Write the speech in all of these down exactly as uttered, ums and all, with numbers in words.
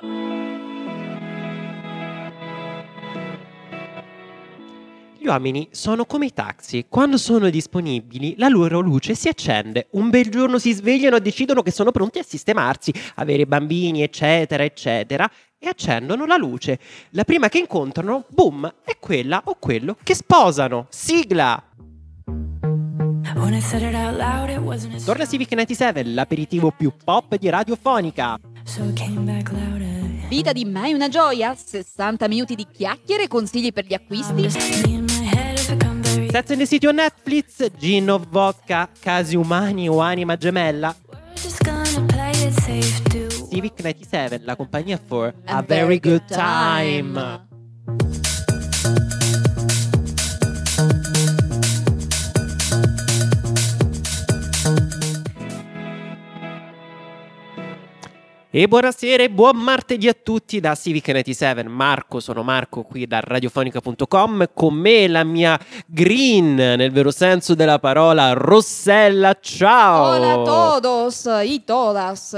Gli uomini sono come i taxi, quando sono disponibili la loro luce si accende, un bel giorno si svegliano e decidono che sono pronti a sistemarsi, avere bambini eccetera eccetera e accendono la luce. La prima che incontrano, boom, è quella o quello che sposano. Sigla! Torna Civic novantasette, l'aperitivo più pop di Radiofonica. Vita di mai una gioia? sessanta minuti di chiacchiere e consigli per gli acquisti? Sex and the City on Netflix, Gin of Vodka, Casi umani o anima gemella. Civic novantasette, la compagnia for a, a very, very good time. time. E buonasera e buon martedì a tutti da Civic novantasette. Marco, sono Marco qui da radiofonica punto com. Con me la mia green, nel vero senso della parola, Rossella. Ciao! Hola a todos y todas.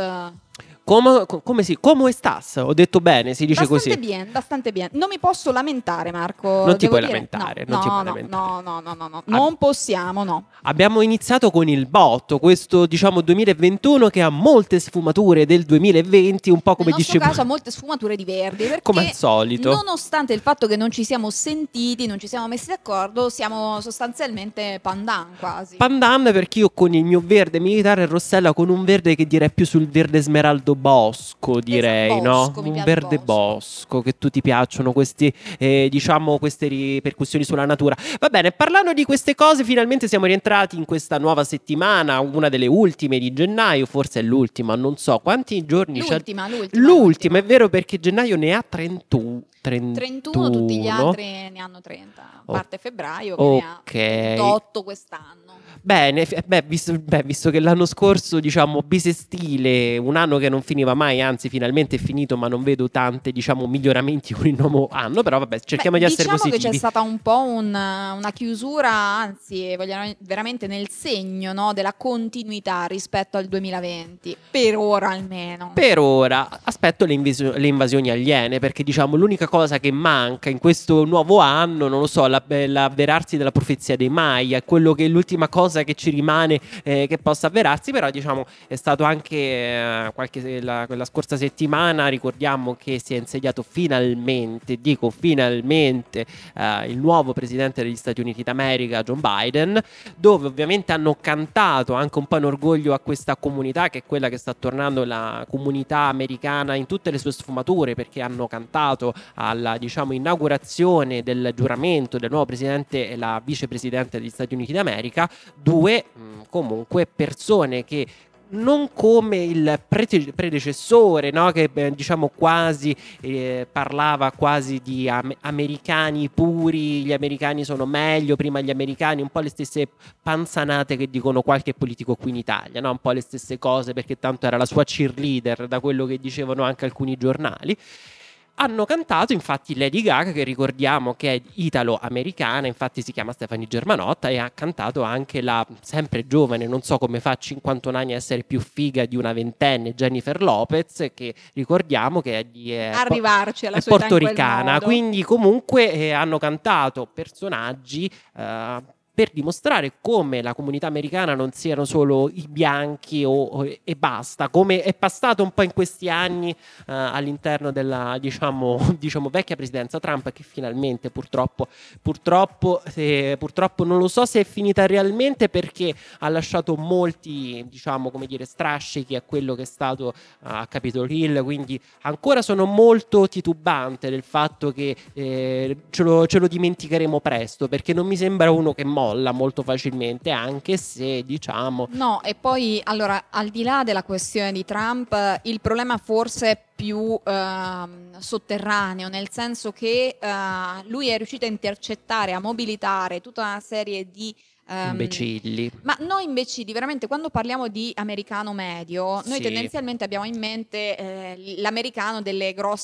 Come, come si, come estás? Ho detto bene, si dice bastante così. Bien, bastante bien. Non mi posso lamentare, Marco. Non ti devo puoi dire. lamentare, no, non ti no, puoi no, lamentare. no, no, no, no, no. Non possiamo, no. Abbiamo iniziato con il botto, questo diciamo duemilaventuno che ha molte sfumature del duemilaventi, un po' come Nel nostro dicevo. caso ha molte sfumature di Verdi, perché come al solito. Nonostante il fatto che non ci siamo sentiti, non ci siamo messi d'accordo, siamo sostanzialmente pandan quasi. Pandan perché io con il mio verde militare e Rossella con un verde che direi più sul verde smeraldo bosco. Direi, esatto, bosco, no? Un verde bosco. bosco che tutti piacciono questi, eh, diciamo, queste ripercussioni sulla natura. Va bene, parlando di queste cose, finalmente siamo rientrati in questa nuova settimana, una delle ultime di gennaio, forse è l'ultima, non so quanti giorni c'è. L'ultima, l'ultima, l'ultima, è vero, perché gennaio ne ha trentuno. trentuno, trentuno, tutti gli altri ne hanno trenta, a parte febbraio che okay. ne ha ventotto quest'anno. Bene, beh visto, beh, visto che l'anno scorso, diciamo, bisestile, un anno che non finiva mai, anzi finalmente è finito, ma non vedo tante, diciamo, miglioramenti con il nuovo anno, però vabbè, cerchiamo beh, di essere diciamo positivi. Diciamo che c'è stata un po' un, una chiusura, anzi, vogliamo veramente nel segno, no, della continuità rispetto al duemilaventi, per ora almeno. Per ora, aspetto le, invisio- le invasioni aliene, perché diciamo l'unica cosa che manca in questo nuovo anno, non lo so, la- l'avverarsi della profezia dei Maya, è quello che è l'ultima cosa che ci rimane eh, che possa avverarsi, però diciamo è stato anche eh, qualche la, quella scorsa settimana, ricordiamo che si è insediato finalmente, dico finalmente, eh, il nuovo presidente degli Stati Uniti d'America, Joe Biden, dove ovviamente hanno cantato anche un po' in orgoglio a questa comunità che è quella che sta tornando la comunità americana in tutte le sue sfumature, perché hanno cantato alla, diciamo, inaugurazione del giuramento del nuovo presidente e la vicepresidente degli Stati Uniti d'America, due mh, comunque persone che non come il prete- predecessore, no? Che eh, diciamo quasi eh, parlava quasi di am- americani puri, gli americani sono meglio, prima gli americani, un po' le stesse panzanate che dicono qualche politico qui in Italia, no? Un po' le stesse cose, perché tanto era la sua cheerleader, da quello che dicevano anche alcuni giornali. Hanno cantato infatti Lady Gaga, che ricordiamo che è italo-americana, infatti si chiama Stefani Germanotta, e ha cantato anche la sempre giovane, non so come fa a cinquantuno anni a essere più figa di una ventenne, Jennifer Lopez, che ricordiamo che è, di, è, arrivarci alla è sua età in quel portoricana, modo. Quindi comunque eh, hanno cantato personaggi eh, per dimostrare come la comunità americana non siano solo i bianchi o, o, e basta, come è passato un po' in questi anni uh, all'interno della diciamo, diciamo vecchia presidenza Trump, che finalmente purtroppo purtroppo, eh, purtroppo non lo so se è finita realmente, perché ha lasciato molti, diciamo, come dire, strascichi a quello che è stato uh, a Capitol Hill, quindi ancora sono molto titubante del fatto che eh, ce, lo, ce lo dimenticheremo presto, perché non mi sembra uno che molla molto facilmente, anche se diciamo no. E poi allora, al di là della questione di Trump, il problema forse è più eh, sotterraneo, nel senso che eh, lui è riuscito a intercettare, a mobilitare tutta una serie di Um, imbecilli. Ma non imbecilli, veramente quando parliamo di americano medio, noi sì. tendenzialmente abbiamo in mente eh, l'americano delle grosse città,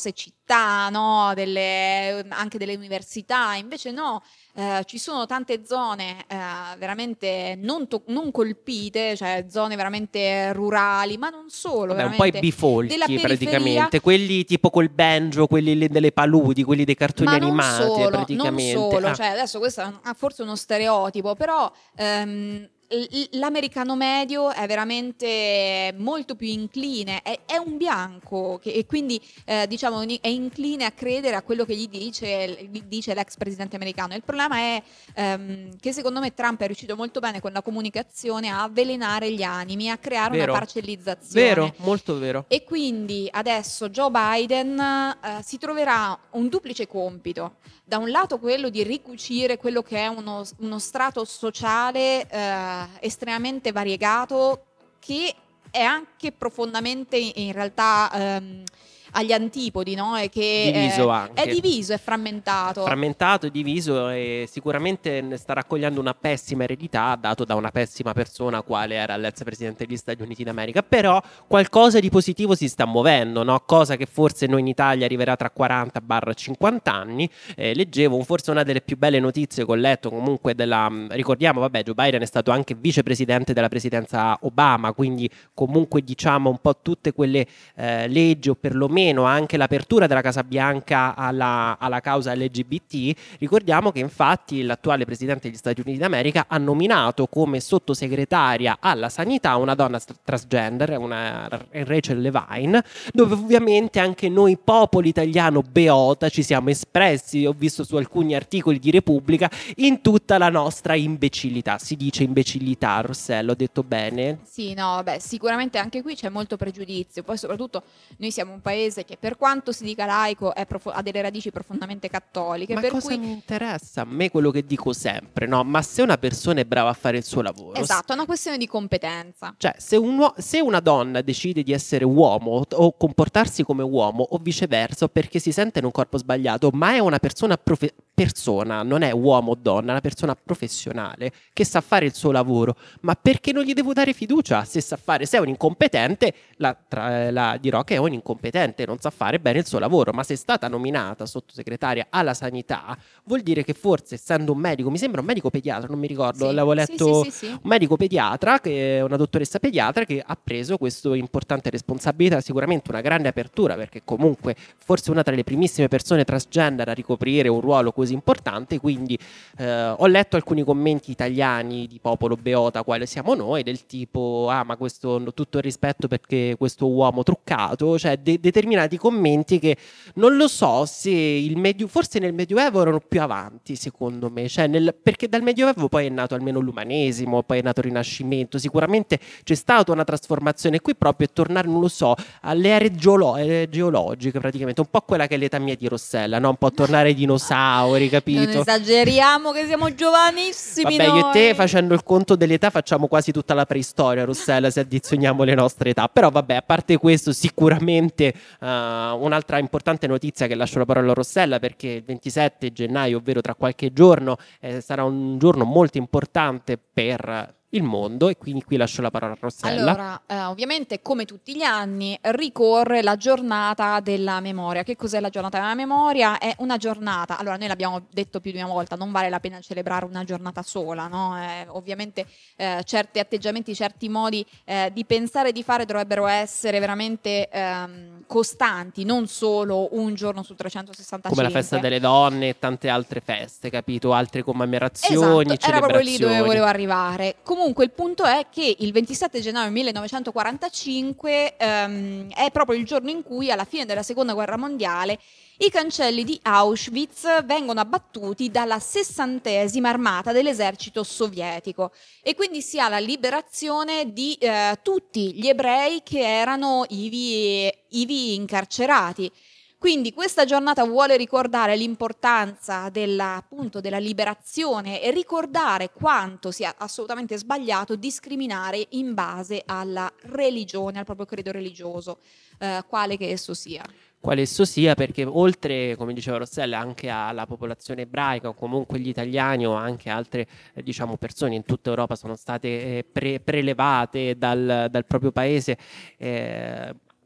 città, no? delle, anche delle università, invece no. Eh, ci sono tante zone eh, veramente non, to- non colpite, cioè zone veramente rurali, ma non solo, Vabbè, un po' i veramente della bifolchi periferia. praticamente, quelli tipo col banjo, quelli lì delle paludi, quelli dei cartoni Ma non animati solo, non praticamente. solo, Ah, cioè adesso questo è un- ah, forse uno stereotipo, però ehm, l- l'americano medio è veramente molto più incline, è, è un bianco che- e quindi eh, diciamo è incline a credere a quello che gli dice, gli dice l'ex presidente americano. Il problema è ehm, che secondo me Trump è riuscito molto bene con la comunicazione a avvelenare gli animi, a creare una vero? parcellizzazione. Vero, molto vero. E quindi adesso Joe Biden eh, si troverà un duplice compito. Da un lato quello di ricucire quello che è uno, uno strato sociale eh, estremamente variegato, che è anche profondamente in realtà ehm, agli antipodi, no? E che Diviso eh, è anche. diviso, è frammentato. Frammentato e diviso, e sicuramente ne sta raccogliendo una pessima eredità dato da una pessima persona quale era l'ex presidente degli Stati Uniti d'America. Però qualcosa di positivo si sta muovendo, no? Cosa che forse noi in Italia arriverà tra quaranta cinquanta anni. Eh, leggevo forse una delle più belle notizie che ho letto comunque della, ricordiamo, vabbè, Joe Biden è stato anche vicepresidente della presidenza Obama, quindi comunque diciamo un po' tutte quelle eh, leggi, o perlomeno anche l'apertura della Casa Bianca alla, alla causa L G B T. Ricordiamo che infatti l'attuale presidente degli Stati Uniti d'America ha nominato come sottosegretaria alla sanità una donna transgender, una Rachel Levine, dove ovviamente anche noi popolo italiano beota ci siamo espressi, ho visto su alcuni articoli di Repubblica, in tutta la nostra imbecillità. Si dice imbecillità, Rossello, ho detto bene? Sì, no, vabbè, sicuramente anche qui c'è molto pregiudizio. Poi soprattutto noi siamo un paese che per quanto si dica laico è profo- ha delle radici profondamente cattoliche. Ma per cosa cui... mi interessa? A me quello che dico sempre, no? Ma se una persona è brava a fare il suo lavoro, Esatto, è una questione di competenza. cioè se, un uo- se una donna decide di essere uomo o comportarsi come uomo o viceversa, perché si sente in un corpo sbagliato, ma è una persona profe- persona, non è uomo o donna, è una persona professionale che sa fare il suo lavoro, ma perché non gli devo dare fiducia? Se sa fare, se è un incompetente, la, tra- la dirò che è un incompetente, non sa fare bene il suo lavoro. Ma se è stata nominata sottosegretaria alla sanità, vuol dire che forse, essendo un medico, mi sembra un medico pediatra, non mi ricordo, Sì, l'avevo sì, letto, sì, sì, sì. un medico pediatra, che è una dottoressa pediatra che ha preso questa importante responsabilità, sicuramente una grande apertura, perché comunque forse una tra le primissime persone transgender a ricoprire un ruolo così importante. Quindi eh, ho letto alcuni commenti italiani di popolo beota quale siamo noi, del tipo ah, ma questo, tutto il rispetto perché questo uomo truccato, cioè de- determinati commenti che non lo so se il medio, forse nel Medioevo erano più avanti, secondo me, cioè nel, perché dal Medioevo poi è nato almeno l'umanesimo, poi è nato il Rinascimento, sicuramente c'è stata una trasformazione. Qui proprio è tornare, non lo so, alle ere geolo- eh, geologiche praticamente, un po' quella che è l'età mia di Rossella, no? Un po' tornare ai dinosauri, Non capito? esageriamo che siamo giovanissimi Vabbè, io e te noi. facendo il conto dell'età facciamo quasi tutta la preistoria, Rossella, se addizioniamo le nostre età. Però vabbè, a parte questo, sicuramente uh, un'altra importante notizia che lascio la parola a Rossella, perché il ventisette gennaio, ovvero tra qualche giorno, eh, sarà un giorno molto importante per il mondo, e quindi qui lascio la parola a Rossella. Allora, eh, ovviamente come tutti gli anni ricorre la giornata della memoria. Che cos'è la giornata della memoria? È una giornata, allora noi l'abbiamo detto più di una volta, non vale la pena celebrare una giornata sola, no? Eh, ovviamente eh, certi atteggiamenti, certi modi eh, di pensare e di fare dovrebbero essere veramente ehm, costanti, non solo un giorno su trecentosessantacinque. Come la festa delle donne e tante altre feste, capito? Altre commemorazioni, Esatto, era proprio lì dove celebrazioni. volevo arrivare. Comunque il punto è che il ventisette gennaio millenovecentoquarantacinque ehm, è proprio il giorno in cui, alla fine della seconda guerra mondiale, i cancelli di Auschwitz vengono abbattuti dalla sessantesima armata dell'esercito sovietico, e quindi si ha la liberazione di eh, tutti gli ebrei che erano ivi, ivi incarcerati. Quindi questa giornata vuole ricordare l'importanza della, appunto, della liberazione e ricordare quanto sia assolutamente sbagliato discriminare in base alla religione, al proprio credo religioso, eh, quale che esso sia. Quale esso sia, perché oltre, come diceva Rossella, anche alla popolazione ebraica, o comunque gli italiani, o anche altre eh, diciamo persone in tutta Europa sono state eh, pre- prelevate dal, dal proprio paese, eh,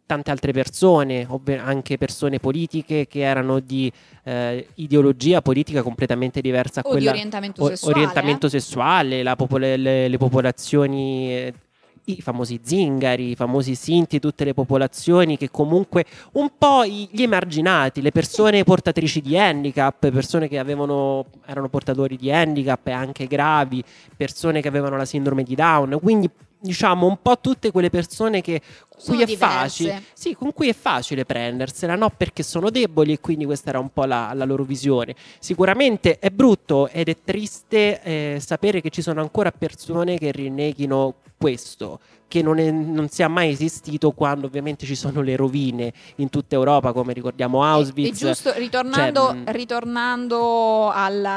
tante altre persone, ovve- anche persone politiche che erano di eh, ideologia politica completamente diversa a O di quella orientamento o- sessuale, orientamento eh. sessuale, la popole- le, le popolazioni, eh, i famosi zingari, i famosi sinti, tutte le popolazioni che comunque un po' i- gli emarginati, le persone portatrici di handicap, persone che avevano, erano portatori di handicap e anche gravi, persone che avevano la sindrome di Down, quindi diciamo un po' tutte quelle persone che Sono cui è diverse. facile, sì, con cui è facile prendersela, no? Perché sono deboli e quindi questa era un po' la, la loro visione. Sicuramente è brutto ed è triste eh, sapere che ci sono ancora persone che rinneghino questo, che non, è, non sia mai esistito, quando ovviamente ci sono le rovine in tutta Europa, come ricordiamo Auschwitz. E, e giusto, ritornando, Cioè, mh, ritornando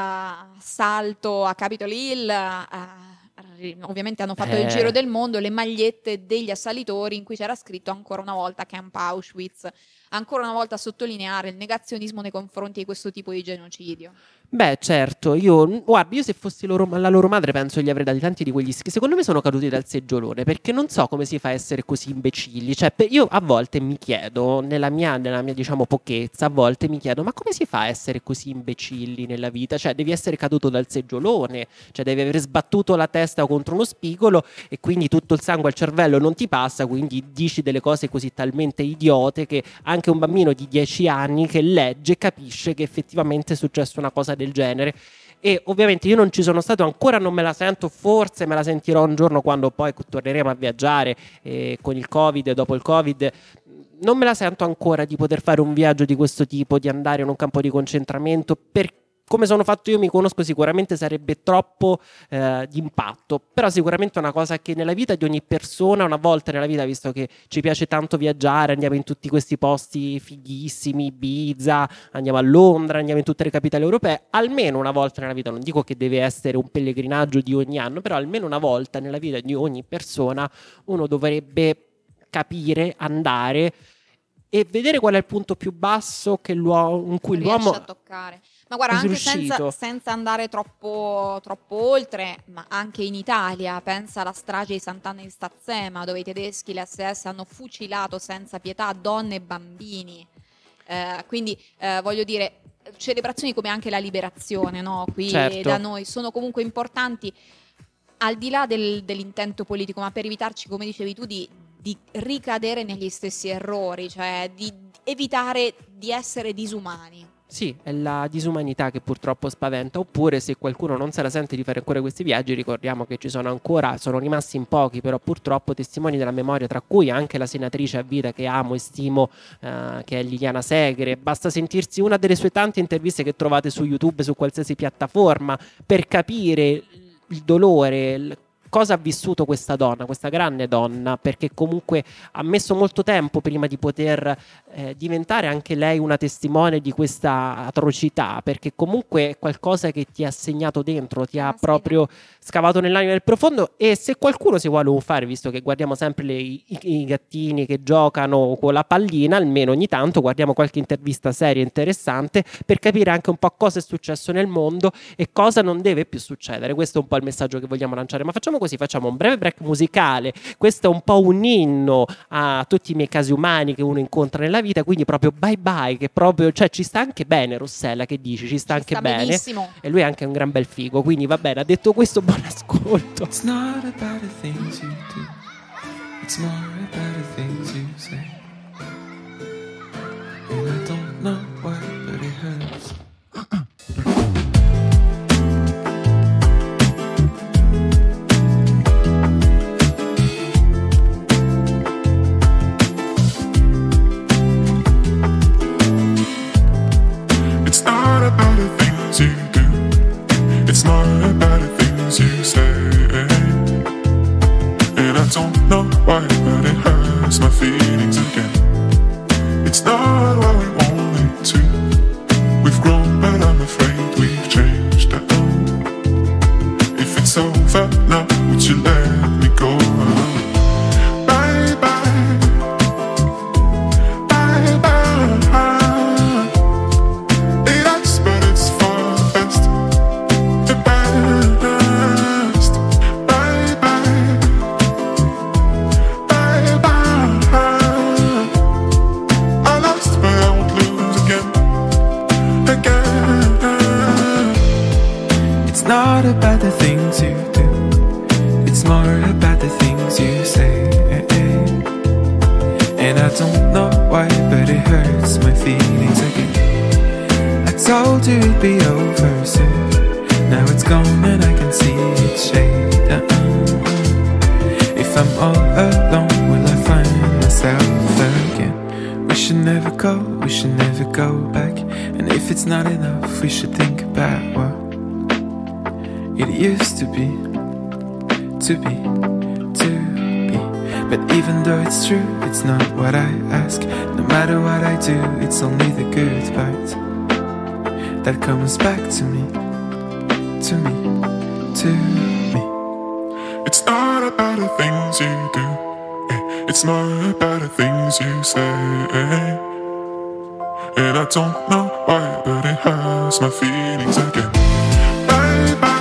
all'assalto a Capitol Hill, eh, ovviamente hanno fatto Eh. il giro del mondo le magliette degli assalitori in cui c'era scritto ancora una volta Camp Auschwitz, ancora una volta a sottolineare il negazionismo nei confronti di questo tipo di genocidio. Beh, certo, io guarda, io se fossi loro, la loro madre penso gli avrei dati tanti di quegli che secondo me sono caduti dal seggiolone, perché non so come si fa a essere così imbecilli. Cioè, per- io a volte mi chiedo, nella mia, nella mia diciamo pochezza, a volte mi chiedo, ma come si fa a essere così imbecilli nella vita? Cioè, devi essere caduto dal seggiolone, cioè devi aver sbattuto la testa contro uno spigolo e quindi tutto il sangue al cervello non ti passa, quindi dici delle cose così talmente idiote che anche un bambino di dieci anni che legge capisce che effettivamente è successa una cosa del genere. E ovviamente io non ci sono stato ancora, non me la sento, forse me la sentirò un giorno quando poi torneremo a viaggiare eh, con il Covid, dopo il Covid. Non me la sento ancora di poter fare un viaggio di questo tipo, di andare in un campo di concentramento, perché come sono fatto io, mi conosco, sicuramente sarebbe troppo eh, di impatto, però sicuramente è una cosa che nella vita di ogni persona, una volta nella vita, visto che ci piace tanto viaggiare, andiamo in tutti questi posti fighissimi, Ibiza, andiamo a Londra, andiamo in tutte le capitali europee, almeno una volta nella vita, non dico che deve essere un pellegrinaggio di ogni anno, però almeno una volta nella vita di ogni persona uno dovrebbe capire, andare e vedere qual è il punto più basso che l'uomo, in cui Non l'uomo riesce a toccare. Ma guarda, è anche riuscito. senza, senza andare troppo, troppo oltre, ma anche in Italia, pensa alla strage di Sant'Anna di Stazzema, dove i tedeschi, le S S, hanno fucilato senza pietà donne e bambini. Eh, quindi eh, voglio dire, celebrazioni come anche la liberazione, no? Qui Certo. da noi sono comunque importanti, al di là del- dell'intento politico, ma per evitarci, come dicevi tu, di, di ricadere negli stessi errori, cioè di evitare di essere disumani. Sì, è la disumanità che purtroppo spaventa. Oppure, se qualcuno non se la sente di fare ancora questi viaggi, ricordiamo che ci sono ancora, sono rimasti in pochi, però purtroppo testimoni della memoria, tra cui anche la senatrice a vita che amo e stimo, eh, che è Liliana Segre. Basta sentirsi una delle sue tante interviste che trovate su YouTube, su qualsiasi piattaforma, per capire il dolore, il- cosa ha vissuto questa donna, questa grande donna, perché comunque ha messo molto tempo prima di poter eh, diventare anche lei una testimone di questa atrocità, perché comunque è qualcosa che ti ha segnato dentro, ti ha Ah, sì, proprio scavato nell'anima del profondo. E se qualcuno si vuole fare, visto che guardiamo sempre le- i, i gattini che giocano con la pallina, almeno ogni tanto guardiamo qualche intervista seria e interessante per capire anche un po' cosa è successo nel mondo e cosa non deve più succedere. Questo è un po' il messaggio che vogliamo lanciare. Ma facciamo così, facciamo un breve break musicale. Questo è un po' un inno a tutti i miei casi umani che uno incontra nella vita, quindi proprio bye bye, che proprio, cioè ci sta anche bene. Rossella, che dici? Ci sta Ci anche sta bene. benissimo. E lui è anche un gran bel figo, quindi va bene. Ha detto questo, buon ascolto. It's not about the things you do, it's more about the things you say. And I don't know why, but it hurts. It's not about the things you do, it's more about the things you say. And I don't know why, but it hurts my feelings again. It's not what we wanted to. We've grown, but I'm afraid we've changed. I know. If it's over now, would you let me go? Bye bye, bye bye. It hurts, but it's for the best. The best. Bye bye, bye bye. things you do. It's more about the things you say. And I don't know why, but it hurts my feelings again. I told you it'd be over soon. Now it's gone and I can see it shade. uh-uh. If I'm all alone, will I find myself again? We should never go, we should never go back. And if it's not enough, we should think about what it used to be. To be, to be. But even though it's true, it's not what I ask. No matter what I do, it's only the good part that comes back to me, to me, to me. It's not about the things you do, eh, it's more about the things you say. And I don't know why, but it hurts my feelings again. Bye bye.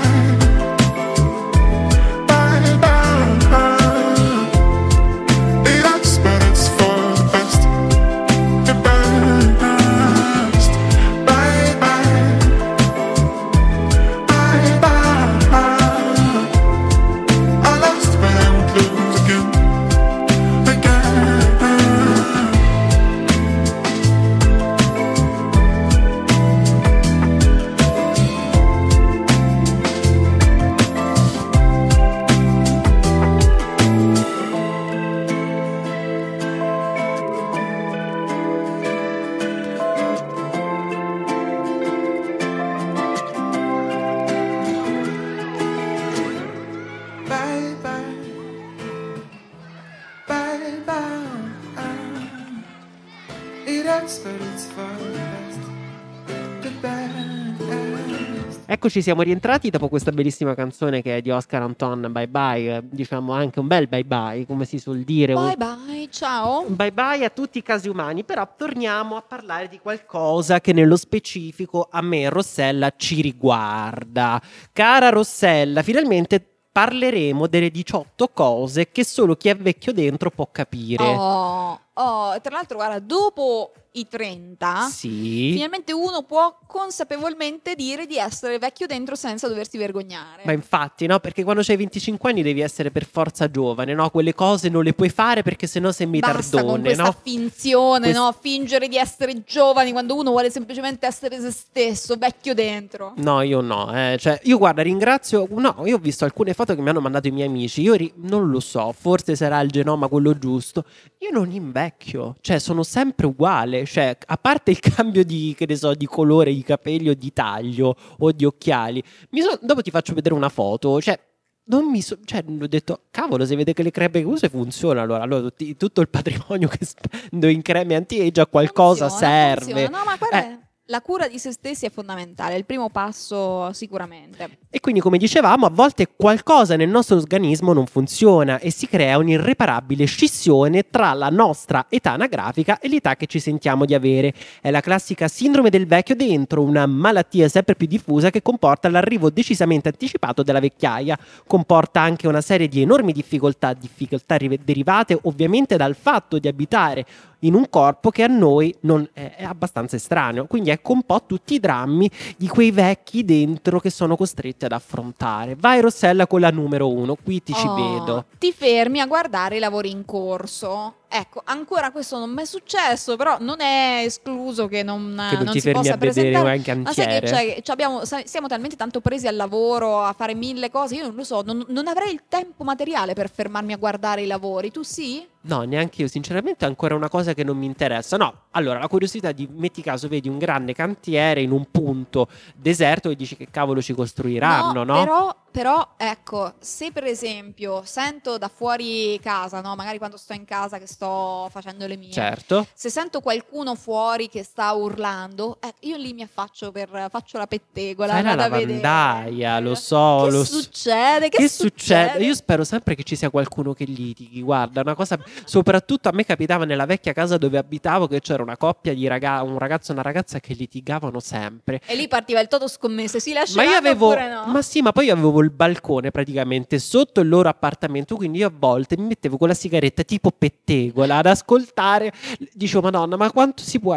Eccoci, siamo rientrati dopo questa bellissima canzone che è di Oscar Anton, Bye Bye, diciamo anche un bel bye bye, come si suol dire. Bye bye, ciao. Bye bye a tutti i casi umani, però torniamo a parlare di qualcosa che nello specifico a me, Rossella, ci riguarda. Cara Rossella, finalmente parleremo delle diciotto cose che solo chi è vecchio dentro può capire. Oh, oh, tra l'altro, guarda, dopo i trenta, sì, finalmente uno può consapevolmente dire di essere vecchio dentro senza doversi vergognare. Ma infatti, no? Perché quando c'hai venticinque anni devi essere per forza giovane, no? Quelle cose non le puoi fare perché sennò sei Basta tardone, con questa no? finzione, Quest- no? Fingere di essere giovani quando uno vuole semplicemente essere se stesso, vecchio dentro. No, io no, eh. Cioè, io guarda, ringrazio. No, io ho visto alcune foto che mi hanno mandato i miei amici. Io ri- non lo so, forse sarà il genoma quello giusto. Io non invecchio, cioè sono sempre uguale. Cioè, a parte il cambio di, che ne so, di colore di capelli o di taglio o di occhiali, mi so- dopo ti faccio vedere una foto. Cioè, non mi so- cioè, ho detto, cavolo, se vede che le creme che uso funzionano, allora, allora tutti- tutto il patrimonio che spendo in creme anti-age a qualcosa Funziona, serve. funziona. No, ma guarda, Eh. la cura di se stessi è fondamentale, è il primo passo sicuramente. E quindi, come dicevamo, a volte qualcosa nel nostro organismo non funziona e si crea un'irreparabile scissione tra la nostra età anagrafica e l'età che ci sentiamo di avere. È la classica sindrome del vecchio dentro, una malattia sempre più diffusa che comporta l'arrivo decisamente anticipato della vecchiaia. Comporta anche una serie di enormi difficoltà, difficoltà rive- derivate ovviamente dal fatto di abitare in un corpo che a noi non è, è abbastanza estraneo. Quindi ecco un po' tutti i drammi di quei vecchi dentro che sono costretti ad affrontare. Vai Rossella con la numero uno, qui ti ci Oh, vedo. Ti fermi a guardare i lavori in corso. Ecco, ancora questo non mi è successo, però non è escluso che non, Che non non ti si fermi possa a vedere presentare. anche Ma sai che antiere. c'è? Ci abbiamo- sa- siamo talmente tanto presi al lavoro, a fare mille cose, io non lo so, non, non avrei il tempo materiale per fermarmi a guardare i lavori. Tu sì? No, neanche io, sinceramente è ancora una cosa che non mi interessa. No, allora, la curiosità di, metti caso, vedi un grande cantiere in un punto deserto e dici che cavolo ci costruiranno, no? Però, però, ecco, se per esempio sento da fuori casa, no? Magari quando sto in casa che sto facendo le mie, Certo. se sento qualcuno fuori che sta urlando, eh, io lì mi affaccio per faccio la pettegola, Fai la vado a vedere. lavandaia, lo so. Che lo so. succede? Che, Che succede? Io spero sempre che ci sia qualcuno che litighi. Guarda, una cosa. Soprattutto a me capitava nella vecchia casa dove abitavo che c'era una coppia di raga- un ragazzo e una ragazza che litigavano sempre. E lì partiva il toto scommesse, si Ma lasceranno io avevo. oppure no? Ma sì, ma poi io avevo il balcone praticamente sotto il loro appartamento. Quindi io a volte mi mettevo con la sigaretta tipo pettegola ad ascoltare. Dicevo, Madonna, ma quanto si può.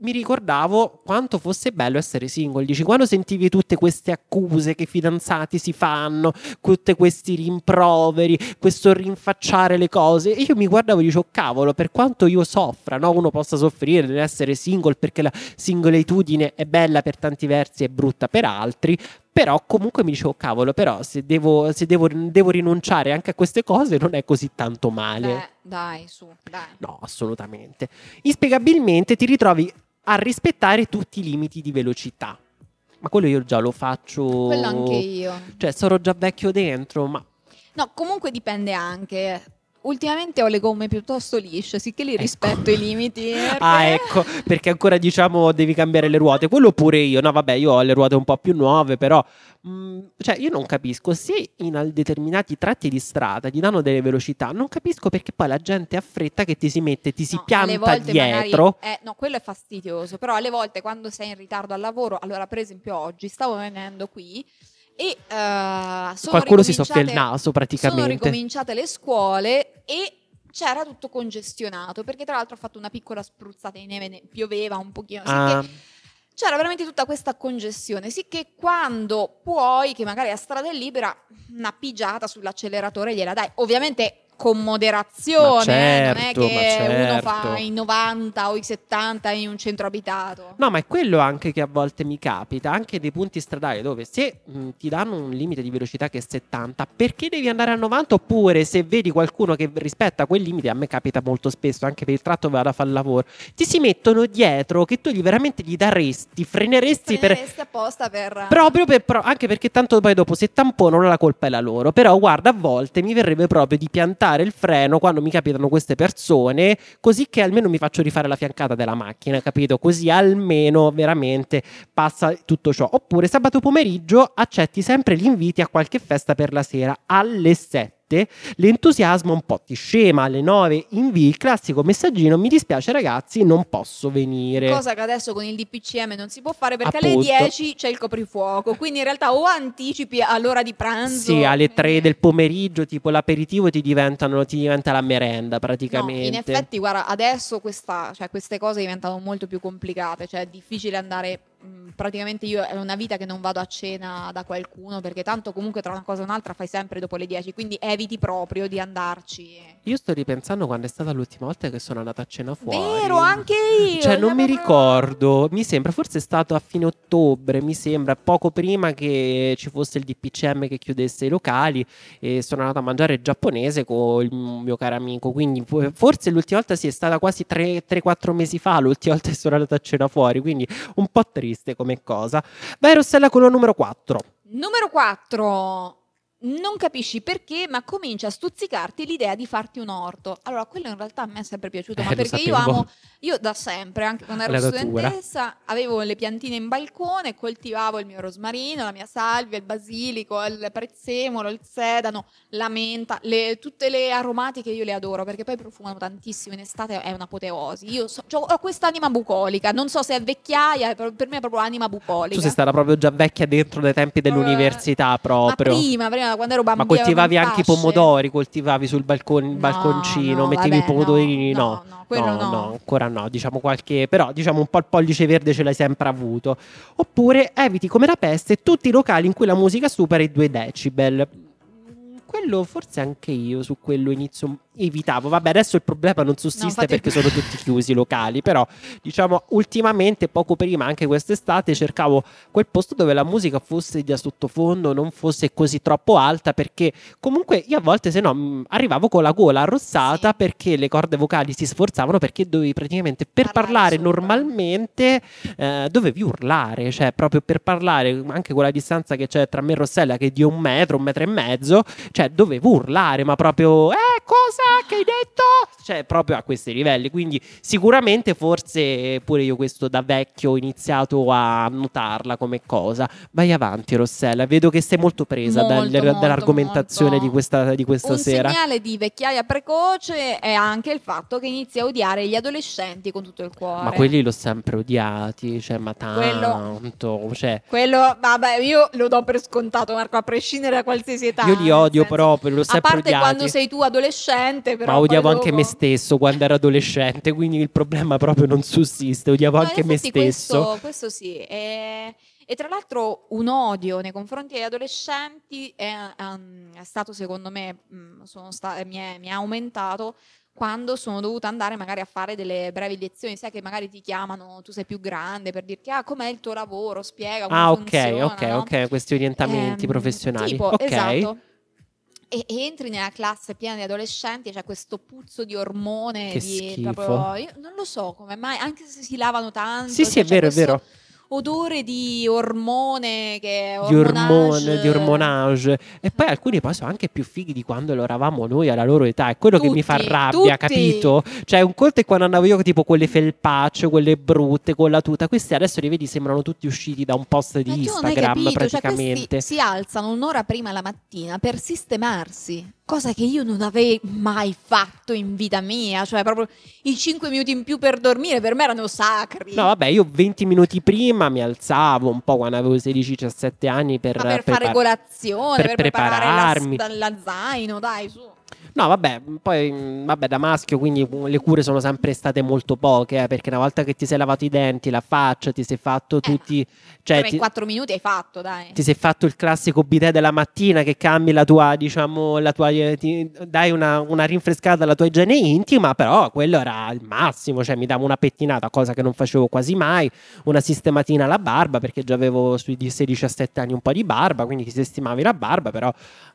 mi ricordavo quanto fosse bello essere single. Dici, quando sentivi tutte queste accuse che i fidanzati si fanno, tutti questi rimproveri, questo rinfacciare le cose, io mi guardavo e dicevo, cavolo, per quanto io soffra, no? Uno possa soffrire nell'essere single perché la singolitudine è bella per tanti versi e brutta per altri, però comunque mi dicevo, cavolo, però se devo, se devo, devo rinunciare anche a queste cose non è così tanto male. Beh, dai, su, dai. No, assolutamente. Inspiegabilmente ti ritrovi a rispettare tutti i limiti di velocità. Ma quello io già lo faccio. Quello anche io. Cioè, sarò già vecchio dentro, ma No, comunque dipende anche. Ultimamente ho le gomme piuttosto lisce, sicché li rispetto i limiti. ah, ecco, perché ancora diciamo devi cambiare le ruote. Quello pure io. No, vabbè, io ho le ruote un po' più nuove, però mh, cioè io non capisco se in al- determinati tratti di strada ti danno delle velocità, non capisco perché poi la gente ha fretta che ti si mette, ti si No, alle pianta volte dietro. magari- eh, no, quello è fastidioso, però alle volte quando sei in ritardo al lavoro, allora per esempio oggi stavo venendo qui e eh, sono Qualcuno si soffia il ricominciate- naso sono praticamente. ricominciate le scuole e c'era tutto congestionato, perché tra l'altro ho fatto una piccola spruzzata di neve, ne- pioveva un pochino, sicché Ah, c'era veramente tutta questa congestione, sicché quando puoi, che magari la strada è libera, una pigiata sull'acceleratore gliela dai, ovviamente con moderazione, Ma eh, non è certo, che ma uno certo. fa i novanta o i settanta in un centro abitato. no, ma è quello anche che a volte mi capita, anche dei punti stradali dove se mh, ti danno un limite di velocità che è settanta, perché devi andare a novanta? Oppure se vedi qualcuno che rispetta quel limite, a me capita molto spesso, anche per il tratto dove vado a fare il lavoro, ti si mettono dietro che tu gli veramente gli daresti, freneresti per... Freneresti apposta per... Proprio per, pro- anche perché tanto poi dopo se tamponano la colpa è la loro. Però guarda, a volte mi verrebbe proprio di piantare il freno quando mi capitano queste persone, così che almeno mi faccio rifare la fiancata della macchina, capito? Così almeno veramente passa tutto ciò. Oppure sabato pomeriggio accetti sempre gli inviti a qualche festa per la sera alle sette. L'entusiasmo un po' ti scema, alle nove invii il classico messaggino, mi dispiace ragazzi non posso venire. Cosa che adesso con il D P C M non si può fare perché Appunto. alle dieci c'è il coprifuoco, quindi in realtà o anticipi all'ora di pranzo. Sì, alle tre eh, del pomeriggio, tipo l'aperitivo ti diventano, ti diventa la merenda No, praticamente. in effetti, guarda, adesso questa, cioè, queste cose diventano molto più complicate, cioè è difficile andare, mh, praticamente io è una vita che non vado a cena da qualcuno, perché tanto comunque tra una cosa e un'altra fai sempre dopo le dieci, quindi eviti proprio di andarci. Io sto ripensando quando è stata l'ultima volta che sono andata a cena fuori. Vero, anche io. Cioè non mi proprio- ricordo, mi sembra, forse è stato a fine ottobre, mi sembra, poco prima che ci fosse il D P C M che chiudesse i locali, e sono andata a mangiare giapponese con il mio caro amico, quindi fo- forse l'ultima volta sì, è stata quasi tre quattro mesi fa, l'ultima volta che sono andata a cena fuori, quindi un po' triste come cosa. Vai Rossella con la numero quattro. Numero quattro. Non capisci perché, ma comincia a stuzzicarti l'idea di farti un orto. Allora, quello in realtà a me è sempre piaciuto, Eh, ma lo perché io sapevo. amo, io da sempre, anche quando ero La natura. studentessa, avevo le piantine in balcone, coltivavo il mio rosmarino, la mia salvia, il basilico, il prezzemolo, il sedano, la menta, le- tutte le aromatiche io le adoro perché poi profumano tantissimo, in estate è un'apoteosi. Io so- c'ho- ho quest'anima bucolica, non so se è vecchiaia, per per me è proprio anima bucolica. Tu sei stata proprio già vecchia dentro dai tempi dell'università Ma proprio. prima, prima, quando ero Ma bambina. coltivavi anche i fasce. pomodori, coltivavi sul balcone, il No, balconcino, no, mettevi i vabbè, pomodorini, no, no. no, no, quello no. ancora no, diciamo qualche, però diciamo un po' il pollice verde ce l'hai sempre avuto. Oppure eviti come la peste tutti i locali in cui la musica supera i due decibel. Quello forse anche io su quello inizio evitavo. Vabbè, adesso il problema non sussiste infatti- perché sono tutti chiusi i locali, però diciamo ultimamente, poco prima, anche quest'estate, cercavo quel posto dove la musica fosse da sottofondo, non fosse così troppo alta, perché comunque io a volte se no mh, arrivavo con la gola arrossata Sì. perché le corde vocali si sforzavano, perché dovevi praticamente per Parlare parlare sopra. normalmente eh, dovevi urlare, cioè proprio per parlare anche con la distanza che c'è tra me e Rossella, che è di un metro, un metro e mezzo, cioè dovevo urlare, ma proprio eh cosa che hai detto? Cioè proprio a questi livelli, quindi sicuramente forse pure io questo da vecchio ho iniziato a notarla come cosa. Vai avanti Rossella, vedo che sei molto presa Molto, dal- molto, dall'argomentazione molto. di questa, di questa Un sera. segnale di vecchiaia precoce è anche il fatto che inizi a odiare gli adolescenti con tutto il cuore. Ma quelli l'ho sempre odiati, cioè ma Quello- tanto, cioè Quello, vabbè, io lo do per scontato, Marco, a prescindere da qualsiasi età. io li nel odio senso proprio, l'ho A sempre parte odiati. quando sei tu adolescente, però Ma odiavo poi anche dopo- me stesso quando ero adolescente, quindi il problema proprio non sussiste, odiavo No, anche in me effetti stesso. Questo, questo sì. E, e tra l'altro un odio nei confronti degli adolescenti è, um, è stato secondo me, mh, sono sta- mi, è, mi è aumentato quando sono dovuta andare magari a fare delle brevi lezioni, sai che magari ti chiamano, tu sei più grande, per dirti ah, com'è il tuo lavoro, spiega come Ah, ok, funziona, ok, no? ok, questi orientamenti Ehm, professionali. Tipo, Ok. esatto. E, e entri nella classe piena di adolescenti e c'è questo puzzo di ormone, Che di schifo. proprio, io non lo so come mai, anche se si lavano tanto, Sì, sì, cioè è c'è vero, è questo vero. odore di ormone che Di ormone, ormonage. di ormonage. E poi alcuni poi sono anche più fighi di quando lo eravamo noi alla loro età. È quello che mi fa Tutti, rabbia, tutti. capito? Cioè, un conto è quando andavo io tipo quelle felpacce, quelle brutte, con la tuta. Questi adesso li vedi, sembrano tutti usciti da un post di Ma tu non hai Instagram capito, cioè praticamente. questi si alzano un'ora prima la mattina per sistemarsi, cosa che io non avevo mai fatto in vita mia, cioè proprio i cinque minuti in più per dormire per me erano sacri. No, vabbè, io venti minuti prima mi alzavo un po' quando avevo sedici diciassette anni per, Ma per prepar- fare colazione, per per, preparare la, prepararmi. la zaino, dai, su. No, vabbè, poi mh, vabbè, da maschio, quindi uh, le cure sono sempre state molto poche, eh, perché una volta che ti sei lavato i denti, la faccia, ti sei fatto tutti, cioè ti, tre quattro minuti hai fatto, dai. ti sei fatto il classico bidet della mattina che cambi la tua, diciamo, la tua, eh, ti dai una, una rinfrescata alla tua igiene intima, però quello era il massimo, cioè mi davo una pettinata, cosa che non facevo quasi mai, una sistematina alla barba, perché già avevo sui sedici diciassette anni un po' di barba, quindi ti sistemavi la barba, però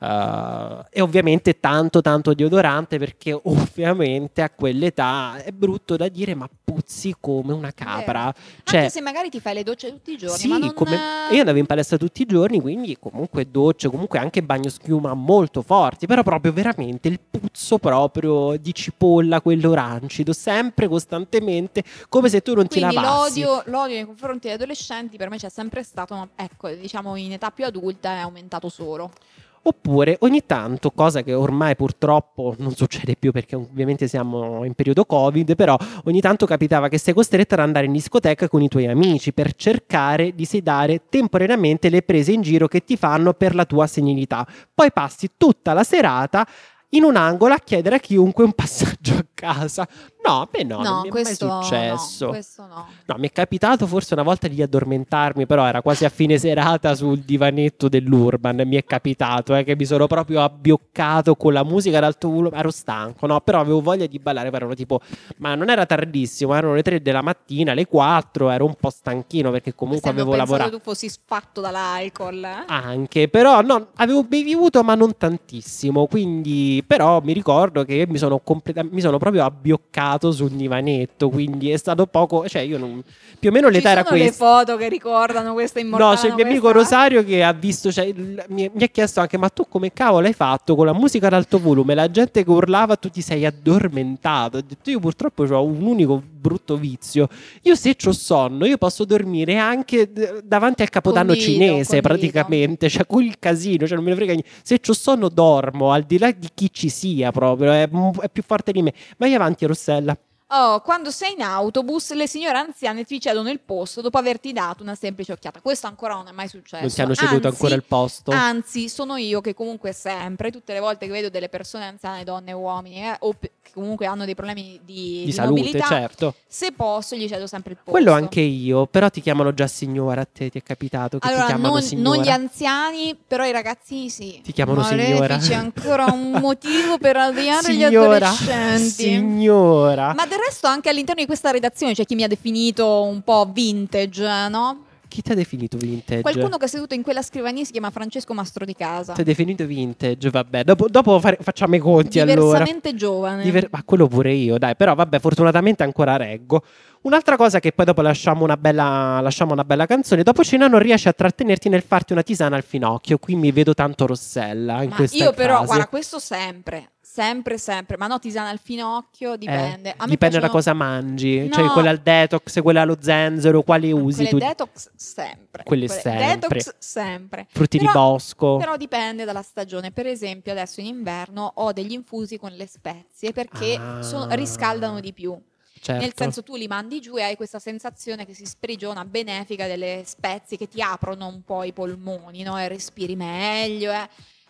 uh, e ovviamente tanto tanto deodorante, perché ovviamente a quell'età è brutto da dire, ma puzzi come una capra. Cioè, anche se magari ti fai le docce tutti i giorni, sì, ma non come- io andavo in palestra tutti i giorni, quindi comunque docce, comunque anche bagno schiuma molto forti, però proprio veramente il puzzo proprio di cipolla, quello rancido, sempre costantemente, come se tu non ti Quindi lavassi. l'odio, l'odio nei confronti degli adolescenti per me c'è sempre stato, ma ecco, diciamo in età più adulta è aumentato solo. Oppure ogni tanto, cosa che ormai purtroppo non succede più perché ovviamente siamo in periodo Covid, però ogni tanto capitava che sei costretta ad andare in discoteca con i tuoi amici per cercare di sedare temporaneamente le prese in giro che ti fanno per la tua senilità. Poi passi tutta la serata in un angolo a chiedere a chiunque un passaggio a casa. No, a me no, non mi è mai questo successo. no, questo no. No, mi è capitato forse una volta di addormentarmi, però era quasi a fine serata sul divanetto dell'Urban. Mi è capitato eh, che mi sono proprio abbioccato con la musica ad alto volume. Ero stanco, no? Però avevo voglia di ballare. Erano tipo, ma non era tardissimo, erano le tre della mattina, le quattro. Ero un po' stanchino perché comunque Essendo avevo pensato lavorato. tu fossi sfatto dall'alcol. eh? Anche, però no, avevo bevuto ma non tantissimo, quindi però mi ricordo che mi sono, completa- mi sono proprio abbioccato sul divanetto, quindi è stato poco, cioè io non, più o meno l'età era Ci sono le questa. foto che ricordano questa immortale. No, c'è il mio amico Rosario che ha visto, cioè, il- mi, mi ha chiesto anche, ma tu come cavolo hai fatto con la musica ad alto volume? La gente che urlava, tu ti sei addormentato. Ho detto, io purtroppo ho un unico brutto vizio. Io se c'ho sonno, io posso dormire anche d- davanti al Capodanno Condivido, cinese, condivido. praticamente. Cioè, con il casino, cioè non me ne frega niente. Se c'ho sonno, dormo, al di là di chi ci sia proprio. È, è più forte di me. Vai avanti, Rossella. Oh, quando sei in autobus, le signore anziane ti cedono il posto dopo averti dato una semplice occhiata. Questo ancora non è mai successo. Non ti hanno ceduto Anzi- ancora il posto? Anzi, sono io che comunque sempre, tutte le volte che vedo delle persone anziane, donne e uomini, eh, o pe- che comunque hanno dei problemi di, Di di salute, mobilità, certo. se posso gli cedo sempre il posto. Quello anche io, però ti chiamano già signora, a te ti è capitato che Allora, ti chiamano non, signora? non gli anziani, però i ragazzini sì. Ti chiamano Malefici, signora? C'è ancora un motivo per odiare gli Signora, adolescenti. signora. Ma del resto anche all'interno di questa redazione c'è chi mi ha definito un po' vintage, no? Chi ti ha definito vintage? Qualcuno che è seduto in quella scrivania si chiama Francesco Mastro di Casa. Ti ha definito vintage, vabbè. Dopo, dopo fare- facciamo i conti allora. Diversamente giovane. Diver- ma quello pure io, dai. Però vabbè, fortunatamente ancora reggo. Un'altra cosa che poi dopo lasciamo una bella, lasciamo una bella canzone. Dopo cena non riesci a trattenerti nel farti una tisana al finocchio. Qui mi vedo tanto Rossella in Ma questa io però, frase. guarda, questo sempre, sempre, sempre. Ma no, tisana al finocchio, dipende. Eh, A me dipende da piacciono- cosa mangi. No. Cioè quella al detox, quella allo zenzero, quali usi Quelle tu? detox sempre. Quelle sempre. Detox sempre. Frutti Però- di bosco. Però dipende dalla stagione. Per esempio, adesso in inverno ho degli infusi con le spezie perché Ah. sono- riscaldano di più. Certo. Nel senso, tu li mandi giù e hai questa sensazione che si sprigiona benefica delle spezie che ti aprono un po' i polmoni, no? E respiri meglio. eh.